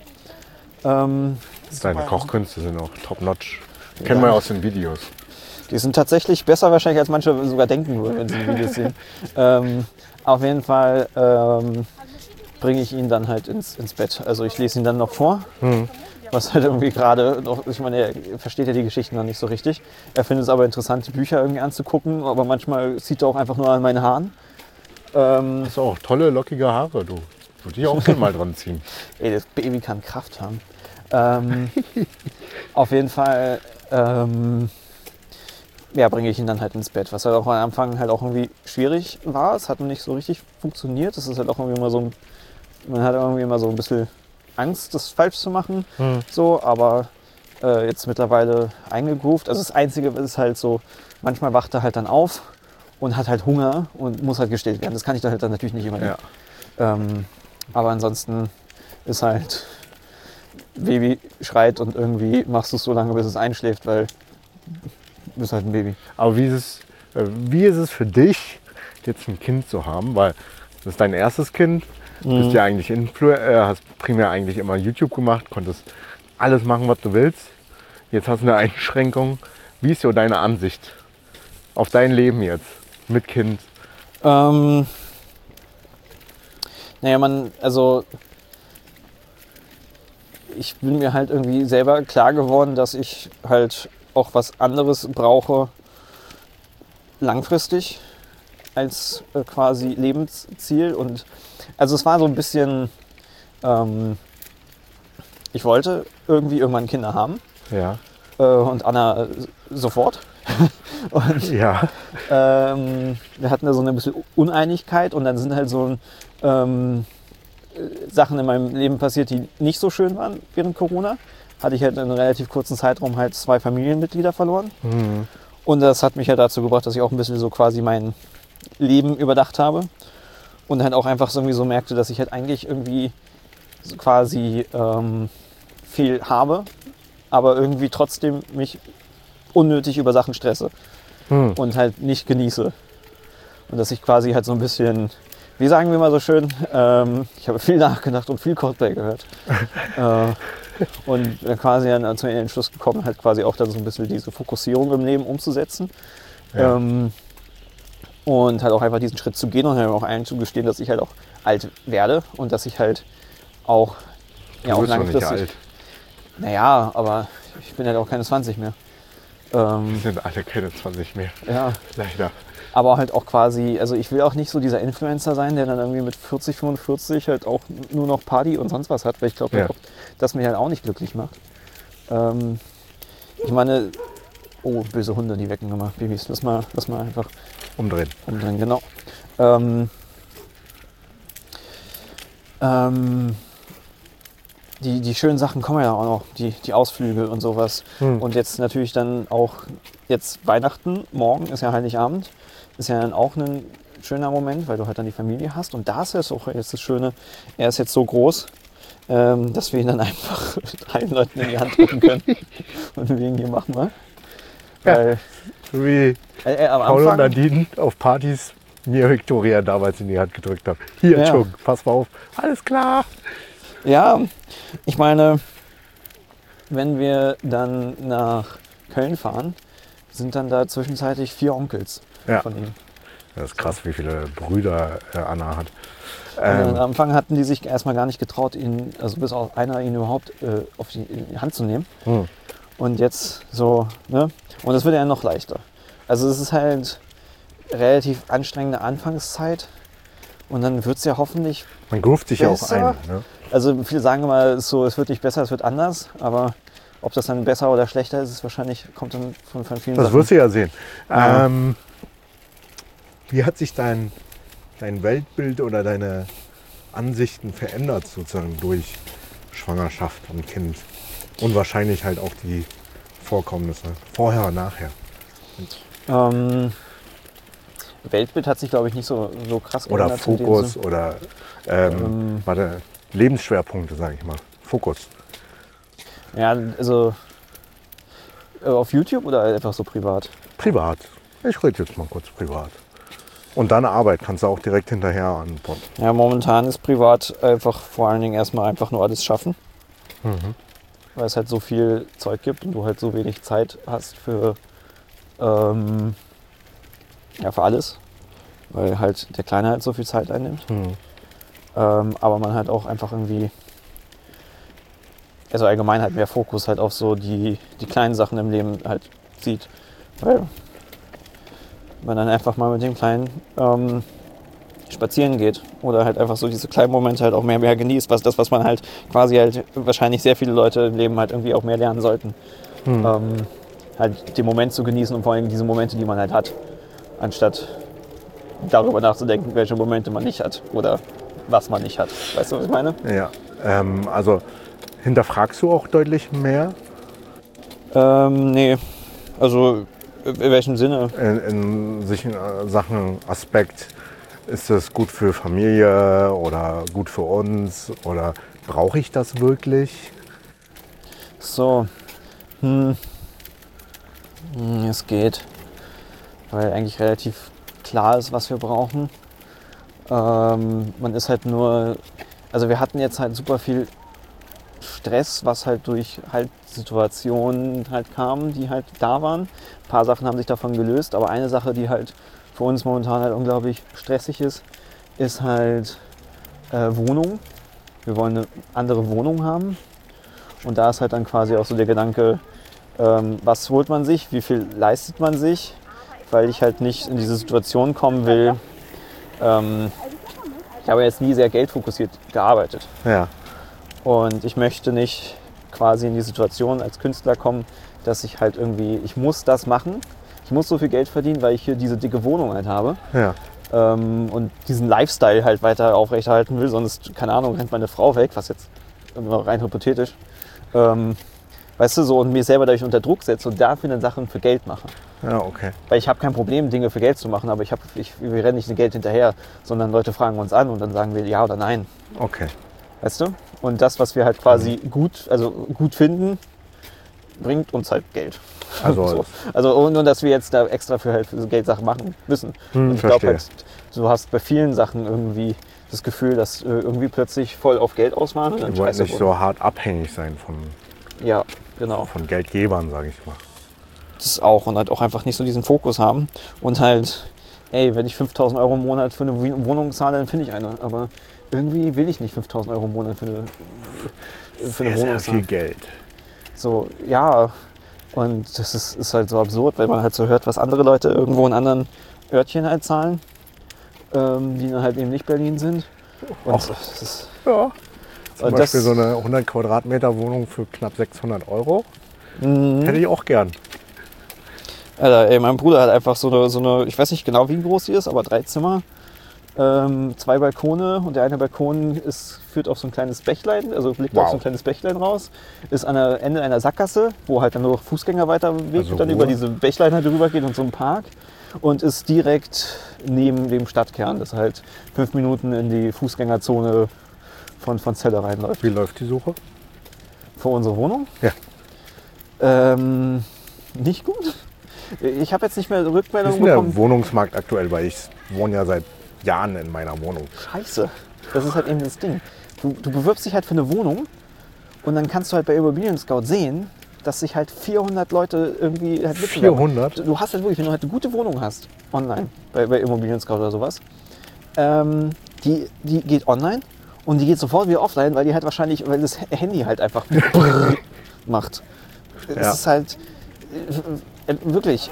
[SPEAKER 1] Ähm,
[SPEAKER 2] Deine Kochkünste sind auch top-notch. Kennen wir ja aus den Videos.
[SPEAKER 1] die sind tatsächlich besser wahrscheinlich, als manche sogar denken würden, wenn sie die Videos sehen. Ähm, auf jeden Fall ähm, bringe ich ihn dann halt ins, ins Bett. Also ich lese ihn dann noch vor.
[SPEAKER 2] Mhm.
[SPEAKER 1] Was halt irgendwie gerade noch, ich meine, er versteht ja die Geschichten noch nicht so richtig. Er findet es aber interessant, die Bücher irgendwie anzugucken, aber manchmal zieht er auch einfach nur an meinen Haaren. Ähm,
[SPEAKER 2] Hast auch tolle, lockige Haare, du. Würde ich auch gerne mal dran ziehen.
[SPEAKER 1] ey, das Baby kann Kraft haben. Ähm, auf jeden Fall ähm, ja, bringe ich ihn dann halt ins Bett, was halt auch am Anfang halt auch irgendwie schwierig war. Es hat nicht so richtig funktioniert. Es ist halt auch irgendwie immer so ein, man hat irgendwie immer so ein bisschen Angst, das falsch zu machen,
[SPEAKER 2] Mhm.
[SPEAKER 1] so, aber äh, jetzt mittlerweile eingegroovt. Also das Einzige ist halt so, manchmal wacht er halt dann auf und hat halt Hunger und muss halt gestillt werden. Das kann ich dann halt dann natürlich nicht immer.
[SPEAKER 2] Ja.
[SPEAKER 1] Ähm, aber ansonsten ist halt, Baby schreit und irgendwie machst du es so lange, bis es einschläft, weil du bist halt ein Baby.
[SPEAKER 2] Aber wie ist, es, äh, wie ist es für dich, jetzt ein Kind zu haben? Weil das ist dein erstes Kind. Du bist ja eigentlich Influ äh, hast primär eigentlich immer YouTube gemacht, konntest alles machen, was du willst. jetzt hast du eine Einschränkung. Wie ist so deine Ansicht auf dein Leben jetzt mit Kind?
[SPEAKER 1] Ähm, naja, man, also ich bin mir halt irgendwie selber klar geworden, dass ich halt auch was anderes brauche langfristig als äh, quasi Lebensziel. Und also es war so ein bisschen, ähm, ich wollte irgendwie irgendwann Kinder haben.
[SPEAKER 2] Ja.
[SPEAKER 1] Äh, und Anna äh, sofort. Und
[SPEAKER 2] Ja.
[SPEAKER 1] ähm, wir hatten da so eine bisschen Uneinigkeit und dann sind halt so ähm, Sachen in meinem Leben passiert, die nicht so schön waren während Corona. Hatte ich halt in einem relativ kurzen Zeitraum halt zwei Familienmitglieder verloren.
[SPEAKER 2] Mhm.
[SPEAKER 1] Und das hat mich halt dazu gebracht, dass ich auch ein bisschen so quasi mein Leben überdacht habe. Und halt auch einfach so irgendwie so merkte, dass ich halt eigentlich irgendwie so quasi ähm, viel habe, aber irgendwie trotzdem mich unnötig über Sachen stresse
[SPEAKER 2] Mhm.
[SPEAKER 1] und halt nicht genieße. Und dass ich quasi halt so ein bisschen, wie sagen wir mal so schön, ähm, ich habe viel nachgedacht und viel Coldplay gehört. äh, und dann quasi dann zu den Entschluss gekommen, halt quasi auch dann so ein bisschen diese Fokussierung im Leben umzusetzen.
[SPEAKER 2] Ja.
[SPEAKER 1] Ähm, und halt auch einfach diesen Schritt zu gehen und halt auch allen zugestehen, dass ich halt auch alt werde und dass ich halt auch,
[SPEAKER 2] Du
[SPEAKER 1] ja, auch
[SPEAKER 2] bist doch nicht
[SPEAKER 1] langfristig.
[SPEAKER 2] alt.
[SPEAKER 1] Naja, aber ich bin halt auch keine zwanzig mehr. Ähm,
[SPEAKER 2] Wir sind alle keine zwanzig mehr.
[SPEAKER 1] ja.
[SPEAKER 2] Leider.
[SPEAKER 1] Aber halt auch quasi, also ich will auch nicht so dieser Influencer sein, der dann irgendwie mit vierzig, fünfundvierzig halt auch nur noch Party und sonst was hat, weil ich glaube,
[SPEAKER 2] Ja.
[SPEAKER 1] das mich halt auch nicht glücklich macht. Ähm, ich meine, oh, böse Hunde, die wecken immer Babys. Lass mal, lass mal einfach
[SPEAKER 2] Umdrehen.
[SPEAKER 1] umdrehen, genau. Ähm, ähm, die, die schönen Sachen kommen ja auch noch, die, die Ausflüge und sowas.
[SPEAKER 2] Hm.
[SPEAKER 1] Und jetzt natürlich dann auch, jetzt Weihnachten, morgen ist ja Heiligabend, ist ja dann auch ein schöner Moment, weil du halt dann die Familie hast. Und da ist jetzt auch jetzt das Schöne, er ist jetzt so groß, ähm, dass wir ihn dann einfach drei Leuten in die Hand drücken können. Und wegen hier machen wir.
[SPEAKER 2] Ja.
[SPEAKER 1] Weil,
[SPEAKER 2] So wie
[SPEAKER 1] äh, äh, am
[SPEAKER 2] Paul und
[SPEAKER 1] Anfang,
[SPEAKER 2] Nadine auf Partys mir Victoria damals in die Hand gedrückt haben. Hier,
[SPEAKER 1] Ja.
[SPEAKER 2] Chung, pass mal auf. Alles klar.
[SPEAKER 1] ja, ich meine, wenn wir dann nach Köln fahren, sind dann da zwischenzeitlich vier Onkels
[SPEAKER 2] Ja.
[SPEAKER 1] von ihm.
[SPEAKER 2] Das ist krass, wie viele Brüder äh, Anna hat.
[SPEAKER 1] Und am
[SPEAKER 2] Ähm,
[SPEAKER 1] Anfang hatten die sich erstmal gar nicht getraut, ihn, also bis auf einer ihn überhaupt äh, auf die, in die Hand zu nehmen.
[SPEAKER 2] hm.
[SPEAKER 1] Und jetzt so, ne? Und das wird ja noch leichter. Also es ist halt relativ anstrengende Anfangszeit. Und dann wird es ja hoffentlich,
[SPEAKER 2] Man groovt sich ja auch
[SPEAKER 1] Besser.
[SPEAKER 2] ein. Ne?
[SPEAKER 1] also viele sagen immer, es ist so, es wird nicht besser, es wird anders. Aber ob das dann besser oder schlechter ist, ist wahrscheinlich, kommt dann von, von vielen
[SPEAKER 2] Das
[SPEAKER 1] Sachen.
[SPEAKER 2] wirst du ja sehen.
[SPEAKER 1] Ja.
[SPEAKER 2] Ähm, wie hat sich dein, dein Weltbild oder deine Ansichten verändert sozusagen durch Schwangerschaft und Kind? Und wahrscheinlich halt auch die Vorkommnisse. Vorher und nachher.
[SPEAKER 1] Ähm, Weltbild hat sich, glaube ich, nicht so, so krass
[SPEAKER 2] Oder
[SPEAKER 1] geändert. in dem
[SPEAKER 2] Fokus
[SPEAKER 1] Sinn.
[SPEAKER 2] oder ähm,
[SPEAKER 1] Ähm,
[SPEAKER 2] warte, Lebensschwerpunkte, sage ich mal. Fokus.
[SPEAKER 1] Ja, also äh, auf YouTube oder einfach so privat?
[SPEAKER 2] Privat. Ich rede jetzt mal kurz privat. Und deine Arbeit kannst du auch direkt hinterher antworten.
[SPEAKER 1] Ja, momentan ist privat einfach vor allen Dingen erstmal einfach nur alles schaffen,
[SPEAKER 2] Mhm.
[SPEAKER 1] weil es halt so viel Zeug gibt und du halt so wenig Zeit hast für, ähm, ja, für alles, weil halt der Kleine halt so viel Zeit einnimmt.
[SPEAKER 2] Mhm.
[SPEAKER 1] Ähm, aber man halt auch einfach irgendwie, also allgemein halt mehr Fokus halt auf so die, die kleinen Sachen im Leben halt sieht. Weil man dann einfach mal mit dem Kleinen ähm, spazieren geht oder halt einfach so diese kleinen Momente halt auch mehr mehr genießt, was das, was man halt quasi halt wahrscheinlich sehr viele Leute im Leben halt irgendwie auch mehr lernen sollten.
[SPEAKER 2] Mhm.
[SPEAKER 1] Ähm, halt den Moment zu genießen und vor allem diese Momente, die man halt hat, anstatt darüber nachzudenken, welche Momente man nicht hat oder was man nicht hat. Weißt du, was ich meine?
[SPEAKER 2] Ja. Ähm, also hinterfragst du auch deutlich mehr
[SPEAKER 1] Ähm, nee, also in welchem Sinne?
[SPEAKER 2] in, in sich äh, Sachen, Aspekt, ist das gut für Familie oder gut für uns oder brauche ich das wirklich?
[SPEAKER 1] So, hm. Hm, es geht, weil eigentlich relativ klar ist, was wir brauchen. Ähm, man ist halt nur, also wir hatten jetzt halt super viel Stress, was halt durch halt Situationen halt kam, die halt da waren. Ein paar Sachen haben sich davon gelöst, aber eine Sache, die halt für uns momentan halt unglaublich stressig ist, ist halt äh, Wohnung. Wir wollen eine andere Wohnung haben und da ist halt dann quasi auch so der Gedanke, ähm, was holt man sich, wie viel leistet man sich, weil ich halt nicht in diese Situation kommen will. Ähm, ich habe jetzt nie sehr geldfokussiert gearbeitet.
[SPEAKER 2] Ja.
[SPEAKER 1] Und ich möchte nicht quasi in die Situation als Künstler kommen, dass ich halt irgendwie, ich muss das machen, ich muss so viel Geld verdienen, weil ich hier diese dicke Wohnung halt habe.
[SPEAKER 2] Ja.
[SPEAKER 1] Ähm, und diesen Lifestyle halt weiter aufrechterhalten will, sonst, keine Ahnung, rennt meine Frau weg, was jetzt rein hypothetisch. Ähm, weißt du, so und mir selber dadurch unter Druck setze und dafür dann Sachen für Geld mache.
[SPEAKER 2] Ja, okay.
[SPEAKER 1] Weil ich habe kein Problem, Dinge für Geld zu machen, aber ich hab, ich, wir rennen nicht Geld hinterher, sondern Leute fragen uns an und dann sagen wir ja oder nein.
[SPEAKER 2] Okay.
[SPEAKER 1] Weißt du? Und das, was wir halt quasi gut, also gut finden, bringt uns halt Geld.
[SPEAKER 2] Also,
[SPEAKER 1] so. Also ohne dass wir jetzt da extra für halt für Geld Sachen machen müssen.
[SPEAKER 2] Hm,
[SPEAKER 1] und ich glaube halt, du hast bei vielen Sachen irgendwie das Gefühl, dass äh, irgendwie plötzlich voll auf Geld aus waren.
[SPEAKER 2] wir wollen nicht so hart abhängig sein von,
[SPEAKER 1] ja, genau.
[SPEAKER 2] von Geldgebern, sage ich mal.
[SPEAKER 1] Das auch und halt auch einfach nicht so diesen Fokus haben und halt, ey, wenn ich fünftausend Euro im Monat für eine Wohnung zahle, dann finde ich eine. Aber irgendwie will ich nicht fünftausend Euro im Monat für eine, für eine
[SPEAKER 2] sehr,
[SPEAKER 1] Wohnung
[SPEAKER 2] sehr viel
[SPEAKER 1] zahlen.
[SPEAKER 2] Geld.
[SPEAKER 1] So, ja. Und das ist, ist halt so absurd, weil man halt so hört, was andere Leute irgendwo in anderen Örtchen halt zahlen, ähm, die dann halt eben nicht Berlin sind. Und
[SPEAKER 2] Och.
[SPEAKER 1] das ist,
[SPEAKER 2] Ja. Zum
[SPEAKER 1] und
[SPEAKER 2] Beispiel
[SPEAKER 1] das,
[SPEAKER 2] so eine hundert Quadratmeter Wohnung für knapp sechshundert Euro.
[SPEAKER 1] mh,
[SPEAKER 2] Hätte ich auch gern.
[SPEAKER 1] Alter, ey, mein Bruder hat einfach so eine, so eine, ich weiß nicht genau, wie groß die ist, aber drei Zimmer, ähm, zwei Balkone und der eine Balkon ist, führt auf so ein kleines Bächlein, also blickt
[SPEAKER 2] Wow.
[SPEAKER 1] auf so ein kleines Bächlein raus, ist an der Ende einer Sackgasse, wo halt dann nur Fußgängerweiterweg
[SPEAKER 2] Also
[SPEAKER 1] dann
[SPEAKER 2] Ruhe.
[SPEAKER 1] über diese Bächlein halt rüber geht und so ein Park und ist direkt neben dem Stadtkern, das halt fünf Minuten in die Fußgängerzone von, von Celle reinläuft.
[SPEAKER 2] Wie läuft die Suche?
[SPEAKER 1] Für unsere Wohnung?
[SPEAKER 2] Ja.
[SPEAKER 1] Ähm, nicht gut. Ich habe jetzt nicht mehr
[SPEAKER 2] Wie ist
[SPEAKER 1] Rückmeldungen
[SPEAKER 2] denn der
[SPEAKER 1] bekommen.
[SPEAKER 2] Wohnungsmarkt aktuell? Weil ich wohne ja seit Jahren in meiner Wohnung.
[SPEAKER 1] Scheiße. Das ist halt eben das Ding. Du, du bewirbst dich halt für eine Wohnung und dann kannst du halt bei Immobilien Scout sehen, dass sich halt vierhundert Leute irgendwie halt mitbewerben.
[SPEAKER 2] vierhundert?
[SPEAKER 1] Du hast halt wirklich, wenn du halt eine gute Wohnung hast, online, bei, bei Immobilien Scout oder sowas, ähm, die, die geht online und die geht sofort wieder offline, weil die halt wahrscheinlich, weil das Handy halt einfach macht. Es
[SPEAKER 2] Ja.
[SPEAKER 1] ist halt äh, äh, wirklich.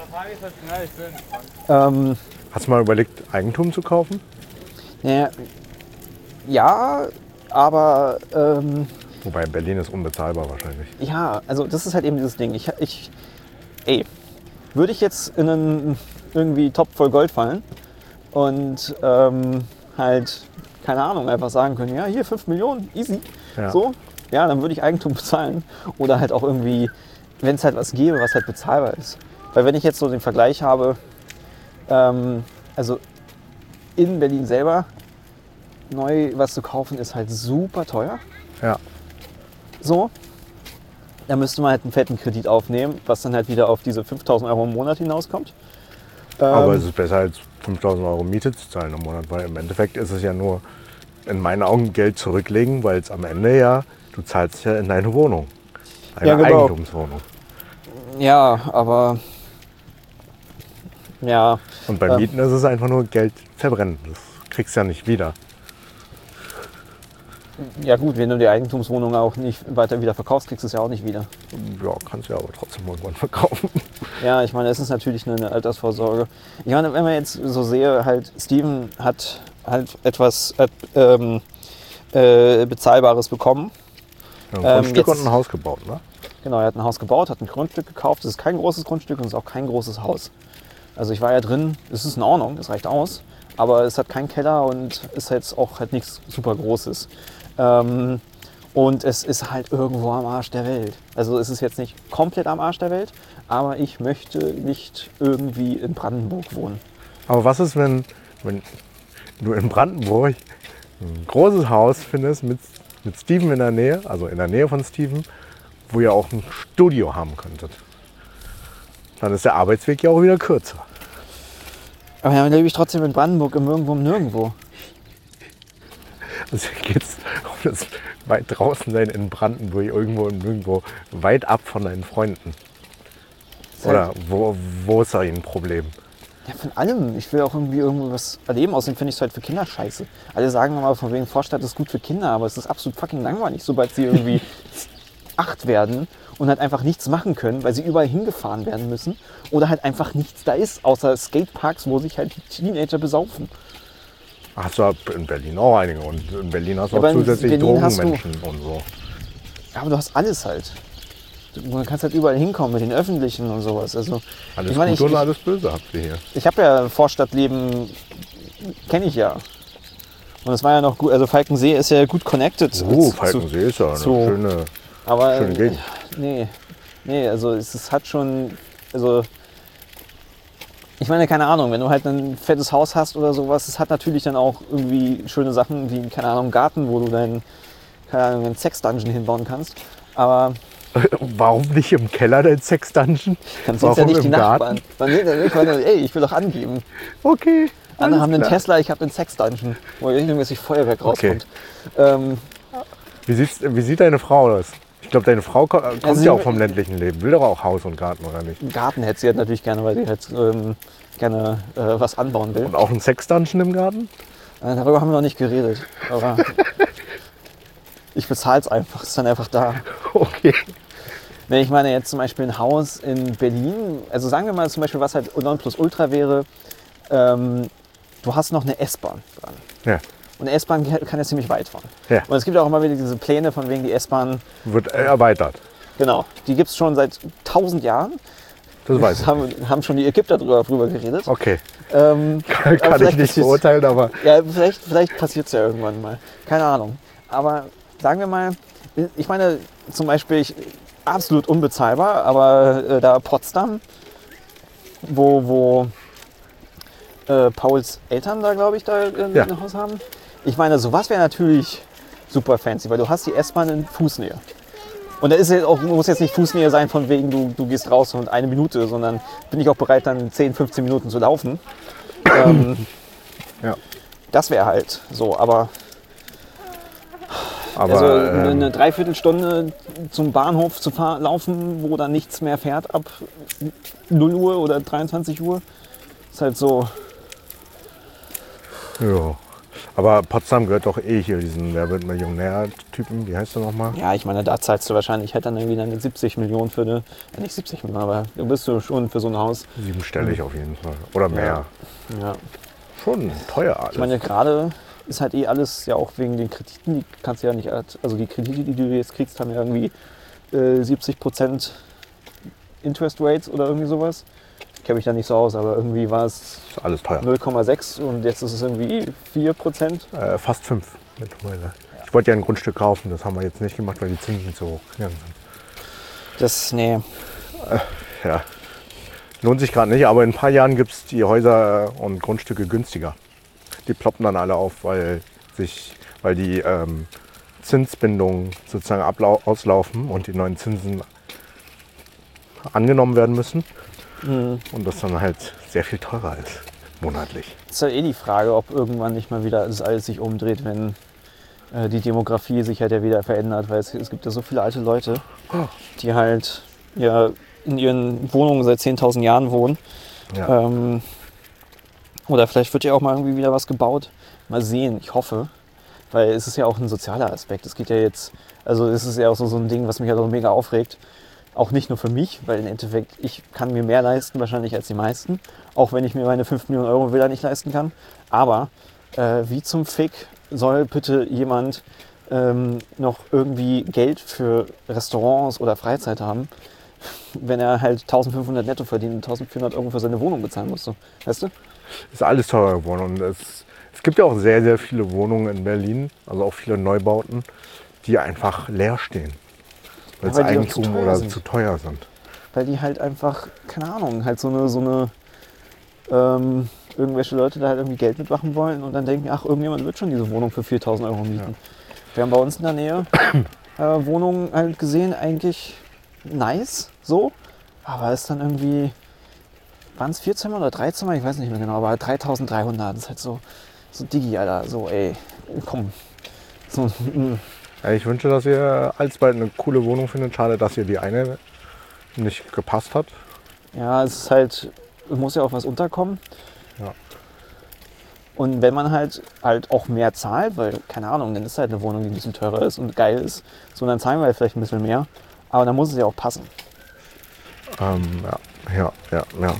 [SPEAKER 1] Ähm,
[SPEAKER 2] Hast du mal überlegt, Eigentum zu kaufen?
[SPEAKER 1] naja, ja, aber ähm,
[SPEAKER 2] Wobei Berlin ist unbezahlbar wahrscheinlich.
[SPEAKER 1] ja, also das ist halt eben dieses Ding. Ich, ich, ey, würde ich jetzt in einen irgendwie Topf voll Gold fallen und ähm, halt, keine Ahnung, einfach sagen können, ja, hier fünf Millionen, easy,
[SPEAKER 2] Ja.
[SPEAKER 1] so, ja, dann würde ich Eigentum bezahlen. Oder halt auch irgendwie, wenn es halt was gäbe, was halt bezahlbar ist. Weil wenn ich jetzt so den Vergleich habe, ähm, also in Berlin selber, neu was zu kaufen, ist halt super teuer.
[SPEAKER 2] Ja.
[SPEAKER 1] So, da müsste man halt einen fetten Kredit aufnehmen, was dann halt wieder auf diese fünftausend Euro im Monat hinauskommt.
[SPEAKER 2] Aber
[SPEAKER 1] Ähm,
[SPEAKER 2] es ist besser als fünftausend Euro Miete zu zahlen im Monat, weil im Endeffekt ist es ja nur in meinen Augen Geld zurücklegen, weil es am Ende ja, du zahlst ja in deine Wohnung. Eine
[SPEAKER 1] Ja, genau.
[SPEAKER 2] Eigentumswohnung.
[SPEAKER 1] ja, aber ja,
[SPEAKER 2] Und bei
[SPEAKER 1] Ähm.
[SPEAKER 2] Mieten ist es einfach nur Geld verbrennen. Das kriegst du ja nicht wieder.
[SPEAKER 1] ja gut, wenn du die Eigentumswohnung auch nicht weiter wieder verkaufst, kriegst du es ja auch nicht wieder.
[SPEAKER 2] Ja, kannst du ja aber trotzdem irgendwann verkaufen.
[SPEAKER 1] Ja, ich meine, es ist natürlich eine Altersvorsorge. Ich meine, wenn man jetzt so sehe, halt, Steven hat halt etwas äh, ähm, äh, Bezahlbares bekommen.
[SPEAKER 2] Ja, ein
[SPEAKER 1] Ähm,
[SPEAKER 2] Grundstück
[SPEAKER 1] jetzt-
[SPEAKER 2] und ein Haus gebaut, ne?
[SPEAKER 1] Genau, er hat ein Haus gebaut, hat ein Grundstück gekauft. Es ist kein großes Grundstück und es ist auch kein großes Haus. Also ich war ja drin, es ist in Ordnung, das reicht aus. Aber es hat keinen Keller und ist jetzt auch halt nichts super Großes. Ähm, und es ist halt irgendwo am Arsch der Welt. Also es ist jetzt nicht komplett am Arsch der Welt, aber ich möchte nicht irgendwie in Brandenburg wohnen.
[SPEAKER 2] Aber was ist, wenn, wenn du in Brandenburg ein großes Haus findest mit, mit Steven in der Nähe, also in der Nähe von Steven, wo ihr auch ein Studio haben könntet? Dann ist der Arbeitsweg ja auch wieder kürzer.
[SPEAKER 1] Aber dann lebe ich trotzdem in Brandenburg im Irgendwo im Nirgendwo.
[SPEAKER 2] Es geht um das weit draußen sein in Brandenburg, irgendwo irgendwo weit ab von deinen Freunden. Oder wo, wo ist da ein Problem?
[SPEAKER 1] Ja, von allem. Ich will auch irgendwie irgendwas erleben. Außerdem finde ich es halt für Kinder scheiße. Alle sagen immer, von wegen Vorstadt ist gut für Kinder, aber es ist absolut fucking langweilig, sobald sie irgendwie acht werden und halt einfach nichts machen können, weil sie überall hingefahren werden müssen oder halt einfach nichts da ist, außer Skateparks, wo sich halt die Teenager besaufen.
[SPEAKER 2] Hast du in Berlin auch einige und in Berlin hast du
[SPEAKER 1] Ja,
[SPEAKER 2] auch zusätzlich Drogenmenschen
[SPEAKER 1] du,
[SPEAKER 2] und so.
[SPEAKER 1] Ja, aber du hast alles halt. Du kannst halt überall hinkommen mit den Öffentlichen und sowas. Also,
[SPEAKER 2] alles
[SPEAKER 1] ich meine,
[SPEAKER 2] gut
[SPEAKER 1] ich,
[SPEAKER 2] und
[SPEAKER 1] ich,
[SPEAKER 2] alles böse habt ihr hier.
[SPEAKER 1] Ich habe ja Vorstadtleben, kenne ich ja. Und es war ja noch gut, also Falkensee ist ja gut connected.
[SPEAKER 2] Oh, Falkensee ist ja eine
[SPEAKER 1] zu,
[SPEAKER 2] schöne,
[SPEAKER 1] aber,
[SPEAKER 2] schöne Gegend.
[SPEAKER 1] Nee, nee, also es, es hat schon, also ich meine, keine Ahnung, wenn du halt ein fettes Haus hast oder sowas, es hat natürlich dann auch irgendwie schöne Sachen wie, keine Ahnung, Garten, wo du deinen, keine Ahnung, einen Sex-Dungeon hinbauen kannst. Aber
[SPEAKER 2] warum nicht im Keller dein Sex-Dungeon?
[SPEAKER 1] dann sind ja nicht die Nachbarn. Dann sieht er nicht, weil, ey, ich will doch angeben.
[SPEAKER 2] Okay.
[SPEAKER 1] Andere haben einen Tesla, ich habe einen Sex-Dungeon, wo regelmäßig Feuerwerk rauskommt.
[SPEAKER 2] Okay.
[SPEAKER 1] Ähm,
[SPEAKER 2] wie, siehst, wie sieht deine Frau aus? Ich glaube, deine Frau kommt, kommt
[SPEAKER 1] also
[SPEAKER 2] ja auch vom ländlichen Leben. Will doch auch Haus und Garten, oder nicht?
[SPEAKER 1] Einen Garten hätte sie halt natürlich gerne, weil sie halt ähm, gerne äh, was anbauen will.
[SPEAKER 2] Und auch ein Sex-Dungeon im Garten?
[SPEAKER 1] Äh, darüber haben wir noch nicht geredet. Aber ich bezahle es einfach, ist dann einfach da.
[SPEAKER 2] Okay.
[SPEAKER 1] Wenn ich meine jetzt zum Beispiel ein Haus in Berlin, also sagen wir mal zum Beispiel, was halt Nonplusultra wäre, ähm, du hast noch eine S-Bahn dran.
[SPEAKER 2] Ja.
[SPEAKER 1] Und eine S-Bahn kann ja ziemlich weit fahren.
[SPEAKER 2] Ja.
[SPEAKER 1] Und es gibt auch immer wieder diese Pläne von wegen die S-Bahn.
[SPEAKER 2] Wird erweitert.
[SPEAKER 1] Genau, die gibt es schon seit tausend Jahren.
[SPEAKER 2] Das weiß ich.
[SPEAKER 1] Haben, haben schon die Ägypter drüber, drüber geredet.
[SPEAKER 2] Okay.
[SPEAKER 1] Ähm,
[SPEAKER 2] kann kann ich nicht beurteilen, aber...
[SPEAKER 1] Ja, vielleicht, vielleicht passiert es ja irgendwann mal. Keine Ahnung. Aber sagen wir mal, ich meine zum Beispiel, ich, absolut unbezahlbar, aber äh, da Potsdam, wo, wo äh, Pauls Eltern da, glaube ich, da äh,
[SPEAKER 2] ja.
[SPEAKER 1] ein Haus haben. Ich meine, sowas wäre natürlich super fancy, weil du hast die S-Bahn in Fußnähe. Und da ist ja auch, muss jetzt nicht Fußnähe sein, von wegen du, du gehst raus und eine Minute, sondern bin ich auch bereit, dann zehn, fünfzehn Minuten zu laufen. ähm,
[SPEAKER 2] ja.
[SPEAKER 1] Das wäre halt so, aber,
[SPEAKER 2] aber
[SPEAKER 1] also
[SPEAKER 2] ähm,
[SPEAKER 1] eine Dreiviertelstunde zum Bahnhof zu fahr- laufen, wo dann nichts mehr fährt ab null Uhr oder dreiundzwanzig Uhr, ist halt so.
[SPEAKER 2] Ja. Aber Potsdam gehört doch eh hier diesen Wer wird Millionär-Typen. Wie heißt der nochmal?
[SPEAKER 1] Ja, ich meine, da zahlst du wahrscheinlich halt dann irgendwie dann siebzig Millionen für eine, ja nicht siebzig Millionen, aber du bist du schon für so ein Haus.
[SPEAKER 2] Siebenstellig auf jeden Fall. Oder mehr.
[SPEAKER 1] Ja. ja.
[SPEAKER 2] Schon teuer alles.
[SPEAKER 1] Ich meine, gerade ist halt eh alles ja auch wegen den Krediten, die kannst du ja nicht, also die Kredite, die du jetzt kriegst, haben ja irgendwie äh, siebzig Prozent Interest Rates oder irgendwie sowas. Ich kenne mich da nicht so aus, aber irgendwie war es
[SPEAKER 2] alles teuer.
[SPEAKER 1] null Komma sechs und jetzt ist es irgendwie vier Prozent.
[SPEAKER 2] Äh, fast fünf mittlerweile. Ich wollte ja ein Grundstück kaufen, das haben wir jetzt nicht gemacht, weil die Zinsen so hoch gegangen sind.
[SPEAKER 1] Das, nee.
[SPEAKER 2] Äh, ja, lohnt sich gerade nicht, aber in ein paar Jahren gibt es die Häuser und Grundstücke günstiger. Die ploppen dann alle auf, weil, sich, weil die ähm, Zinsbindungen sozusagen ablau- auslaufen und die neuen Zinsen angenommen werden müssen. Mhm. Und das dann halt sehr viel teurer ist, monatlich.
[SPEAKER 1] Das ist ja eh die Frage, ob irgendwann nicht mal wieder das alles sich umdreht, wenn äh, die Demografie sich halt ja wieder verändert. Weil es, es gibt ja so viele alte Leute, die halt ja in ihren Wohnungen seit zehntausend Jahren wohnen.
[SPEAKER 2] Ja.
[SPEAKER 1] Ähm, oder vielleicht wird ja auch mal irgendwie wieder was gebaut. Mal sehen, ich hoffe. Weil es ist ja auch ein sozialer Aspekt. Es geht ja jetzt, also es ist ja auch so, so ein Ding, was mich halt auch mega aufregt. Auch nicht nur für mich, weil im Endeffekt, ich kann mir mehr leisten wahrscheinlich als die meisten. Auch wenn ich mir meine fünf Millionen Euro Villa nicht leisten kann. Aber äh, wie zum Fick soll bitte jemand ähm, noch irgendwie Geld für Restaurants oder Freizeit haben, wenn er halt eintausendfünfhundert netto verdient und eintausendvierhundert Euro für seine Wohnung bezahlen muss. So. Weißt du?
[SPEAKER 2] Ist alles teurer geworden. Und es, es gibt ja auch sehr, sehr viele Wohnungen in Berlin, also auch viele Neubauten, die einfach leer stehen. Weil es Eigentum oder sind. zu teuer sind.
[SPEAKER 1] Weil die halt einfach, keine Ahnung, halt so eine, so eine ähm, irgendwelche Leute da halt irgendwie Geld mitmachen wollen und dann denken, ach, irgendjemand wird schon diese Wohnung für viertausend Euro mieten. Ja. Wir haben bei uns in der Nähe äh, Wohnungen halt gesehen, eigentlich nice, so, aber ist dann irgendwie, waren es vier Zimmer oder drei Zimmer, ich weiß nicht mehr genau, aber dreitausenddreihundert, das ist halt so, so Digi, Alter, so, ey, komm. So,
[SPEAKER 2] Ja, ich wünsche, dass ihr alsbald eine coole Wohnung findet. Schade, dass ihr die eine nicht gepasst hat.
[SPEAKER 1] ja, es ist halt, es muss ja auch was unterkommen.
[SPEAKER 2] Ja.
[SPEAKER 1] Und wenn man halt halt auch mehr zahlt, weil, keine Ahnung, dann ist halt eine Wohnung, die ein bisschen teurer ist und geil ist, so, dann zahlen wir halt vielleicht ein bisschen mehr. Aber dann muss es ja auch passen.
[SPEAKER 2] Ähm, ja, ja, ja, ja.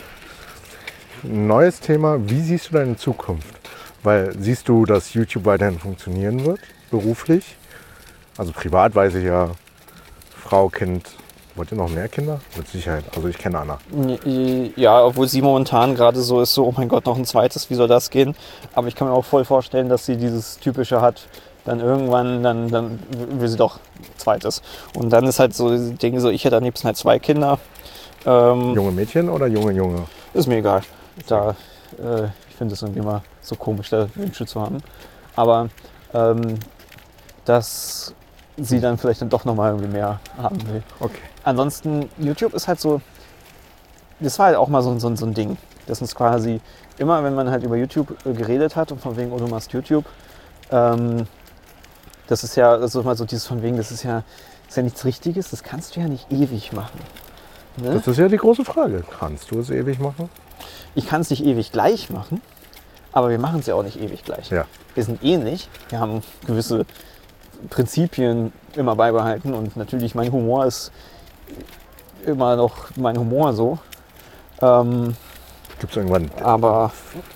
[SPEAKER 2] Neues Thema, wie siehst du deine Zukunft? Weil siehst du, dass YouTube weiterhin funktionieren wird, beruflich? Also privat weiß ich ja, Frau, Kind. Wollt ihr noch mehr Kinder? Mit Sicherheit. Also ich kenne Anna.
[SPEAKER 1] Ja, obwohl sie momentan gerade so ist, so, oh mein Gott, noch ein zweites, wie soll das gehen? Aber ich kann mir auch voll vorstellen, dass sie dieses Typische hat, dann irgendwann, dann, dann will sie doch zweites. Und dann ist halt so, ich denke so, ich hätte am liebsten halt zwei Kinder. Ähm,
[SPEAKER 2] Junge Mädchen oder junge Junge?
[SPEAKER 1] Ist mir egal. Da, äh, ich finde es irgendwie immer so komisch, da Wünsche zu haben. Aber ähm, dass sie dann vielleicht dann doch nochmal irgendwie mehr haben will.
[SPEAKER 2] Okay.
[SPEAKER 1] Ansonsten, YouTube ist halt so, das war halt auch mal so, so, so ein Ding. Das ist quasi immer, wenn man halt über YouTube äh, geredet hat und von wegen, oh, du machst YouTube, ähm, das ist ja, das ist mal so dieses von wegen, das ist ja, das ist ja nichts Richtiges, das kannst du ja nicht ewig machen. Ne?
[SPEAKER 2] Das ist ja die große Frage. Kannst du es ewig machen?
[SPEAKER 1] Ich kann es nicht ewig gleich machen, aber wir machen es ja auch nicht ewig gleich.
[SPEAKER 2] Ja.
[SPEAKER 1] Wir sind ähnlich, wir haben gewisse Prinzipien immer beibehalten und natürlich mein Humor ist immer noch mein Humor so. Ähm,
[SPEAKER 2] Gibt es irgendwann
[SPEAKER 1] aber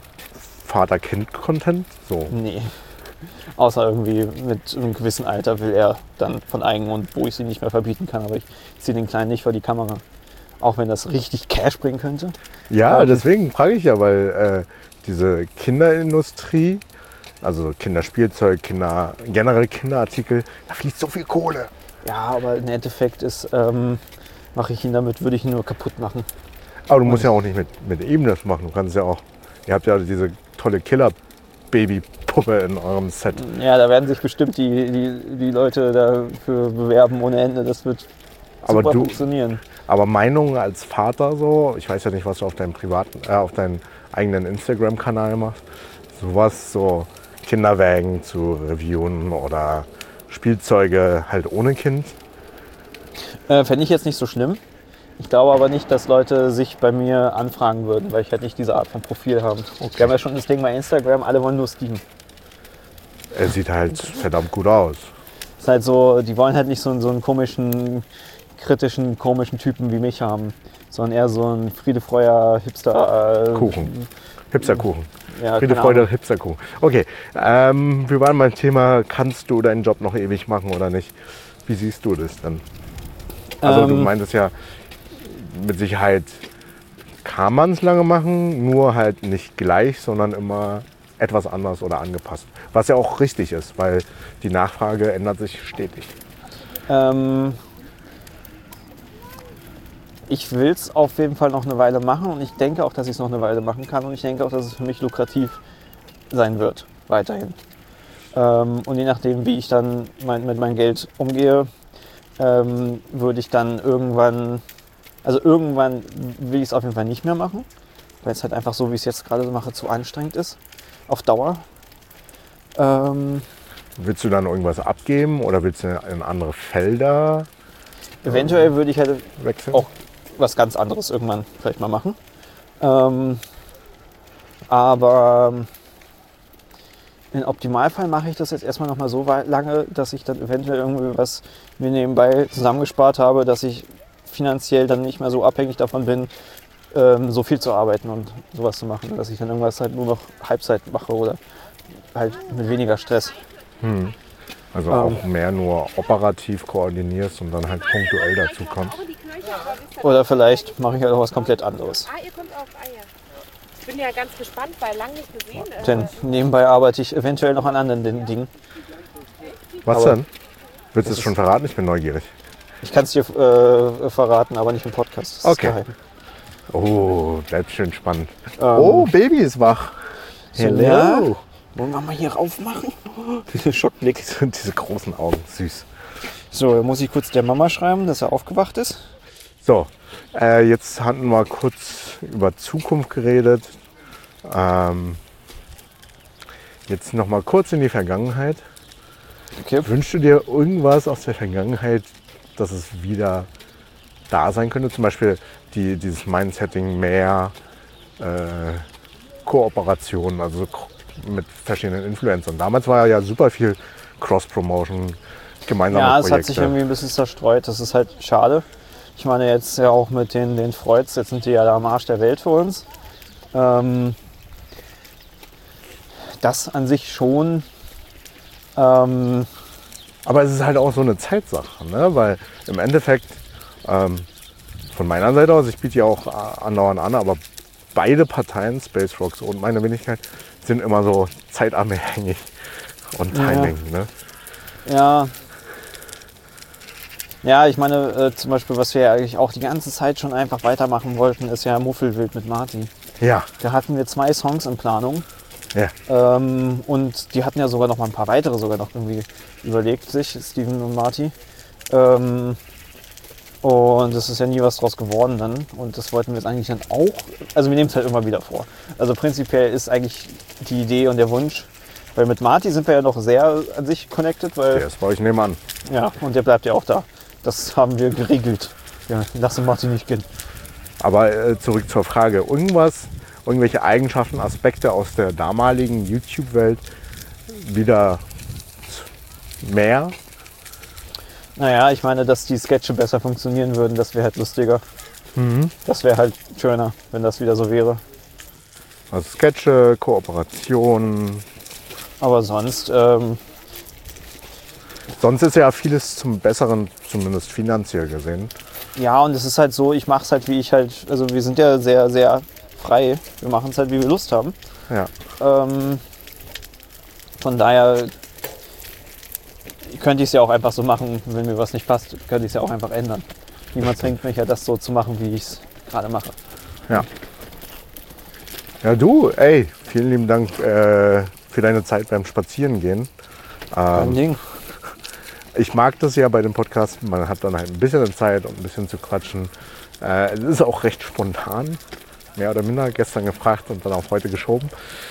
[SPEAKER 2] Vater-Kind-Content? So.
[SPEAKER 1] nee. Außer irgendwie mit einem gewissen Alter will er dann von eigen und wo ich sie nicht mehr verbieten kann. Aber ich ziehe den Kleinen nicht vor die Kamera. Auch wenn das richtig Cash bringen könnte.
[SPEAKER 2] Ja,
[SPEAKER 1] Ähm,
[SPEAKER 2] deswegen frage ich ja, weil äh, diese Kinderindustrie, also Kinderspielzeug, Kinder, generell Kinderartikel, da fließt so viel Kohle.
[SPEAKER 1] Ja, aber im Endeffekt ist, ähm, mache ich ihn damit, würde ich ihn nur kaputt machen.
[SPEAKER 2] Aber du musst ja auch nicht mit, mit ihm das machen. Du kannst ja auch, ihr habt ja diese tolle Killer-Baby-Puppe in eurem Set.
[SPEAKER 1] Ja, da werden sich bestimmt die, die, die Leute dafür bewerben ohne Ende. Das wird
[SPEAKER 2] Aber
[SPEAKER 1] super
[SPEAKER 2] du-
[SPEAKER 1] funktionieren.
[SPEAKER 2] Aber Meinungen als Vater so, ich weiß ja nicht, was du auf deinem privaten, äh, auf deinem eigenen Instagram-Kanal machst, sowas, so Kinderwägen zu reviewen oder Spielzeuge halt ohne Kind.
[SPEAKER 1] Äh, Fände ich jetzt nicht so schlimm. Ich glaube aber nicht, dass Leute sich bei mir anfragen würden, weil ich halt nicht diese Art von Profil habe. Wir haben ja schon das Ding bei Instagram, alle wollen nur Steven.
[SPEAKER 2] Er sieht halt verdammt gut aus.
[SPEAKER 1] Ist halt so, die wollen halt nicht so, einen- so einen komischen, kritischen, komischen Typen wie mich haben, sondern eher so ein friedefreuer Hipster. Äh,
[SPEAKER 2] Kuchen. Hipsterkuchen.
[SPEAKER 1] Ja,
[SPEAKER 2] Friede,
[SPEAKER 1] keine
[SPEAKER 2] Freude,
[SPEAKER 1] Ahnung.
[SPEAKER 2] Hipsterkuchen. Okay, ähm, wir waren beim Thema, kannst du deinen Job noch ewig machen oder nicht? Wie siehst du das dann? Also du
[SPEAKER 1] Ähm,
[SPEAKER 2] meintest ja, mit Sicherheit kann man es lange machen, nur halt nicht gleich, sondern immer etwas anders oder angepasst. Was ja auch richtig ist, weil die Nachfrage ändert sich stetig.
[SPEAKER 1] Ähm, ich will es auf jeden Fall noch eine Weile machen und ich denke auch, dass ich es noch eine Weile machen kann und ich denke auch, dass es für mich lukrativ sein wird, weiterhin. Ähm, und je nachdem, wie ich dann mein, mit meinem Geld umgehe, ähm, würde ich dann irgendwann, also irgendwann will ich es auf jeden Fall nicht mehr machen, weil es halt einfach so, wie ich es jetzt gerade mache, zu anstrengend ist, auf Dauer. Ähm,
[SPEAKER 2] Willst du dann irgendwas abgeben oder willst du in andere Felder
[SPEAKER 1] eventuell würde ich halt
[SPEAKER 2] wechseln?
[SPEAKER 1] auch was ganz anderes irgendwann vielleicht mal machen. Ähm, aber im Optimalfall mache ich das jetzt erstmal noch mal so weit lange, dass ich dann eventuell irgendwie was mir nebenbei zusammengespart habe, dass ich finanziell dann nicht mehr so abhängig davon bin, ähm, so viel zu arbeiten und sowas zu machen, dass ich dann irgendwas halt nur noch Halbzeit mache oder halt mit weniger Stress.
[SPEAKER 2] Hm. Also
[SPEAKER 1] Ähm.
[SPEAKER 2] auch mehr nur operativ koordinierst und dann halt punktuell dazu kommst.
[SPEAKER 1] Oder vielleicht mache ich halt auch was komplett anderes.
[SPEAKER 3] Ah, ihr kommt auch. Ah, ja. Ich bin ja ganz gespannt, weil lang nicht gesehen. Äh,
[SPEAKER 1] Denn nebenbei arbeite ich eventuell noch an anderen Dingen.
[SPEAKER 2] Was
[SPEAKER 1] Aber
[SPEAKER 2] denn? Willst du es schon verraten? Ich bin neugierig.
[SPEAKER 1] Ich kann es dir äh, verraten, aber nicht im Podcast. Das ist
[SPEAKER 2] Okay.
[SPEAKER 1] geheim.
[SPEAKER 2] Oh, bleibt schön spannend.
[SPEAKER 1] Ähm,
[SPEAKER 2] Oh, Baby ist wach.
[SPEAKER 1] so, ja. Wollen wir mal hier raufmachen? Dieser Schockblick.
[SPEAKER 2] Und diese großen Augen, süß.
[SPEAKER 1] So, dann muss ich kurz der Mama schreiben, dass er aufgewacht ist.
[SPEAKER 2] So, äh, jetzt hatten wir kurz über Zukunft geredet. Ähm, jetzt noch mal kurz in die Vergangenheit.
[SPEAKER 1] Okay.
[SPEAKER 2] Wünschst du dir irgendwas aus der Vergangenheit, dass es wieder da sein könnte? Zum Beispiel die, dieses Mindsetting mehr äh, Kooperation, also mit verschiedenen Influencern. Damals war ja super viel Cross-Promotion, gemeinsame
[SPEAKER 1] Ja,
[SPEAKER 2] Projekte.
[SPEAKER 1] es hat sich irgendwie ein bisschen zerstreut. Das ist halt schade. Ich meine jetzt ja auch mit den, den Freuds, jetzt sind die ja da am Arsch der Welt für uns. Ähm, das an sich schon. Ähm,
[SPEAKER 2] Aber es ist halt auch so eine Zeitsache, ne? Weil im Endeffekt, ähm, von meiner Seite aus, ich biete ja auch andauernd an, aber beide Parteien, Space Rocks und meine Wenigkeit, sind immer so zeitabhängig und Timing.
[SPEAKER 1] Ja.
[SPEAKER 2] Ne?
[SPEAKER 1] ja. Ja, ich meine, äh, zum Beispiel, was wir ja eigentlich auch die ganze Zeit schon einfach weitermachen wollten, ist ja Muffelwild mit Martin.
[SPEAKER 2] Ja.
[SPEAKER 1] Da hatten wir zwei Songs in Planung.
[SPEAKER 2] Ja.
[SPEAKER 1] Ähm, und die hatten ja sogar noch mal ein paar weitere sogar noch irgendwie überlegt sich, Steven und Marty. Ähm, und es ist ja nie was draus geworden dann. Und das wollten wir jetzt eigentlich dann auch, also wir nehmen es halt immer wieder vor. Also prinzipiell ist eigentlich die Idee und der Wunsch, weil mit Marty sind wir ja noch sehr an sich connected, weil...
[SPEAKER 2] Der ist bei euch nebenan.
[SPEAKER 1] Ja, und der bleibt ja auch da. Das haben wir geregelt. Ja, lassen Marty nicht gehen.
[SPEAKER 2] Aber äh, zurück zur Frage. Irgendwas, irgendwelche Eigenschaften, Aspekte aus der damaligen YouTube-Welt wieder mehr?
[SPEAKER 1] Naja, ich meine, dass die Sketche besser funktionieren würden, das wäre halt lustiger.
[SPEAKER 2] Mhm.
[SPEAKER 1] Das wäre halt schöner, wenn das wieder so wäre.
[SPEAKER 2] Also Sketche, Kooperation.
[SPEAKER 1] Aber sonst, ähm,
[SPEAKER 2] Sonst ist ja vieles zum Besseren, zumindest finanziell gesehen.
[SPEAKER 1] ja, und es ist halt so, ich mache es halt, wie ich halt, also wir sind ja sehr, sehr frei. Wir machen es halt, wie wir Lust haben.
[SPEAKER 2] Ja.
[SPEAKER 1] Ähm, von daher könnte ich es ja auch einfach so machen, wenn mir was nicht passt, könnte ich es ja auch einfach ändern. Niemand zwingt mich ja, das so zu machen, wie ich es gerade mache.
[SPEAKER 2] Ja. Ja, du, ey, vielen lieben Dank äh, für deine Zeit beim Spazierengehen.
[SPEAKER 1] Kein
[SPEAKER 2] Ähm,
[SPEAKER 1] Ding.
[SPEAKER 2] ich mag das ja bei dem Podcast, man hat dann halt ein bisschen Zeit und ein bisschen zu quatschen. Äh, es ist auch recht spontan, mehr oder minder, gestern gefragt und dann auf heute geschoben.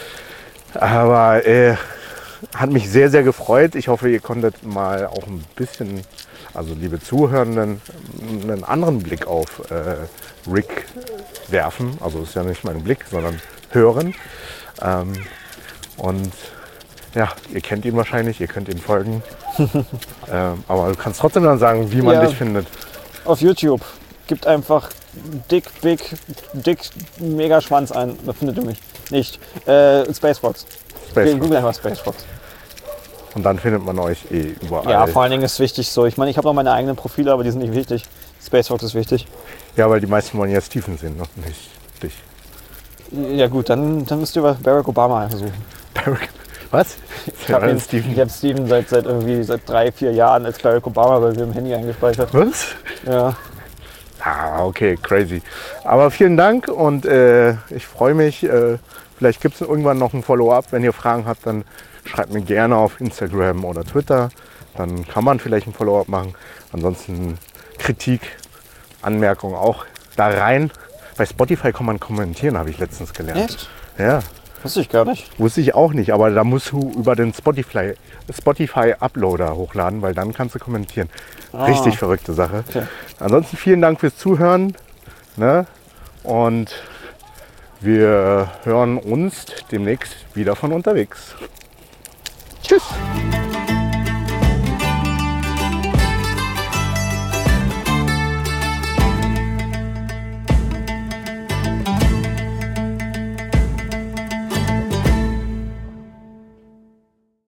[SPEAKER 2] Aber äh, hat mich sehr, sehr gefreut. Ich hoffe, ihr konntet mal auch ein bisschen, also liebe Zuhörenden, einen anderen Blick auf äh, Rick werfen. Also ist ja nicht mein Blick, sondern hören. Ähm, und ja, ihr kennt ihn wahrscheinlich, ihr könnt ihm folgen. ähm, aber du kannst trotzdem dann sagen, wie man
[SPEAKER 1] Ja.
[SPEAKER 2] dich findet.
[SPEAKER 1] Auf YouTube gibt einfach Dick, Big, Dick, Mega Schwanz ein. Da findet ihr mich nicht. Äh, Space Fox.
[SPEAKER 2] Space
[SPEAKER 1] Google einfach Space Fox.
[SPEAKER 2] Und dann findet man euch eh überall.
[SPEAKER 1] Ja, vor allen Dingen ist wichtig so. Ich meine, ich habe noch meine eigenen Profile, aber die sind nicht wichtig. Space Fox ist wichtig.
[SPEAKER 2] Ja, weil die meisten wollen ja Steven sehen, noch nicht dich.
[SPEAKER 1] Ja gut, dann, dann müsst ihr über Barack Obama suchen.
[SPEAKER 2] Was?
[SPEAKER 1] Ich habe
[SPEAKER 2] Ja,
[SPEAKER 1] ihn,
[SPEAKER 2] Steven.
[SPEAKER 1] ich hab Steven seit, seit irgendwie seit drei, vier Jahren als Barack Obama bei mir im Handy eingespeichert.
[SPEAKER 2] Was?
[SPEAKER 1] Ja.
[SPEAKER 2] Ah, okay, crazy. Aber vielen Dank und äh, ich freue mich. Äh, vielleicht gibt es irgendwann noch ein Follow-up. Wenn ihr Fragen habt, dann schreibt mir gerne auf Instagram oder Twitter. Dann kann man vielleicht ein Follow-up machen. Ansonsten Kritik, Anmerkungen auch da rein. Bei Spotify kann man kommentieren, habe ich letztens gelernt.
[SPEAKER 1] Echt?
[SPEAKER 2] Ja,
[SPEAKER 1] Wusste ich gar nicht.
[SPEAKER 2] wusste ich auch nicht. Aber da musst du über den Spotify, Spotify Uploader hochladen, weil dann kannst du kommentieren.
[SPEAKER 1] Ah.
[SPEAKER 2] Richtig verrückte Sache.
[SPEAKER 1] Okay.
[SPEAKER 2] Ansonsten vielen Dank fürs Zuhören. Ne? Und wir hören uns demnächst wieder von unterwegs.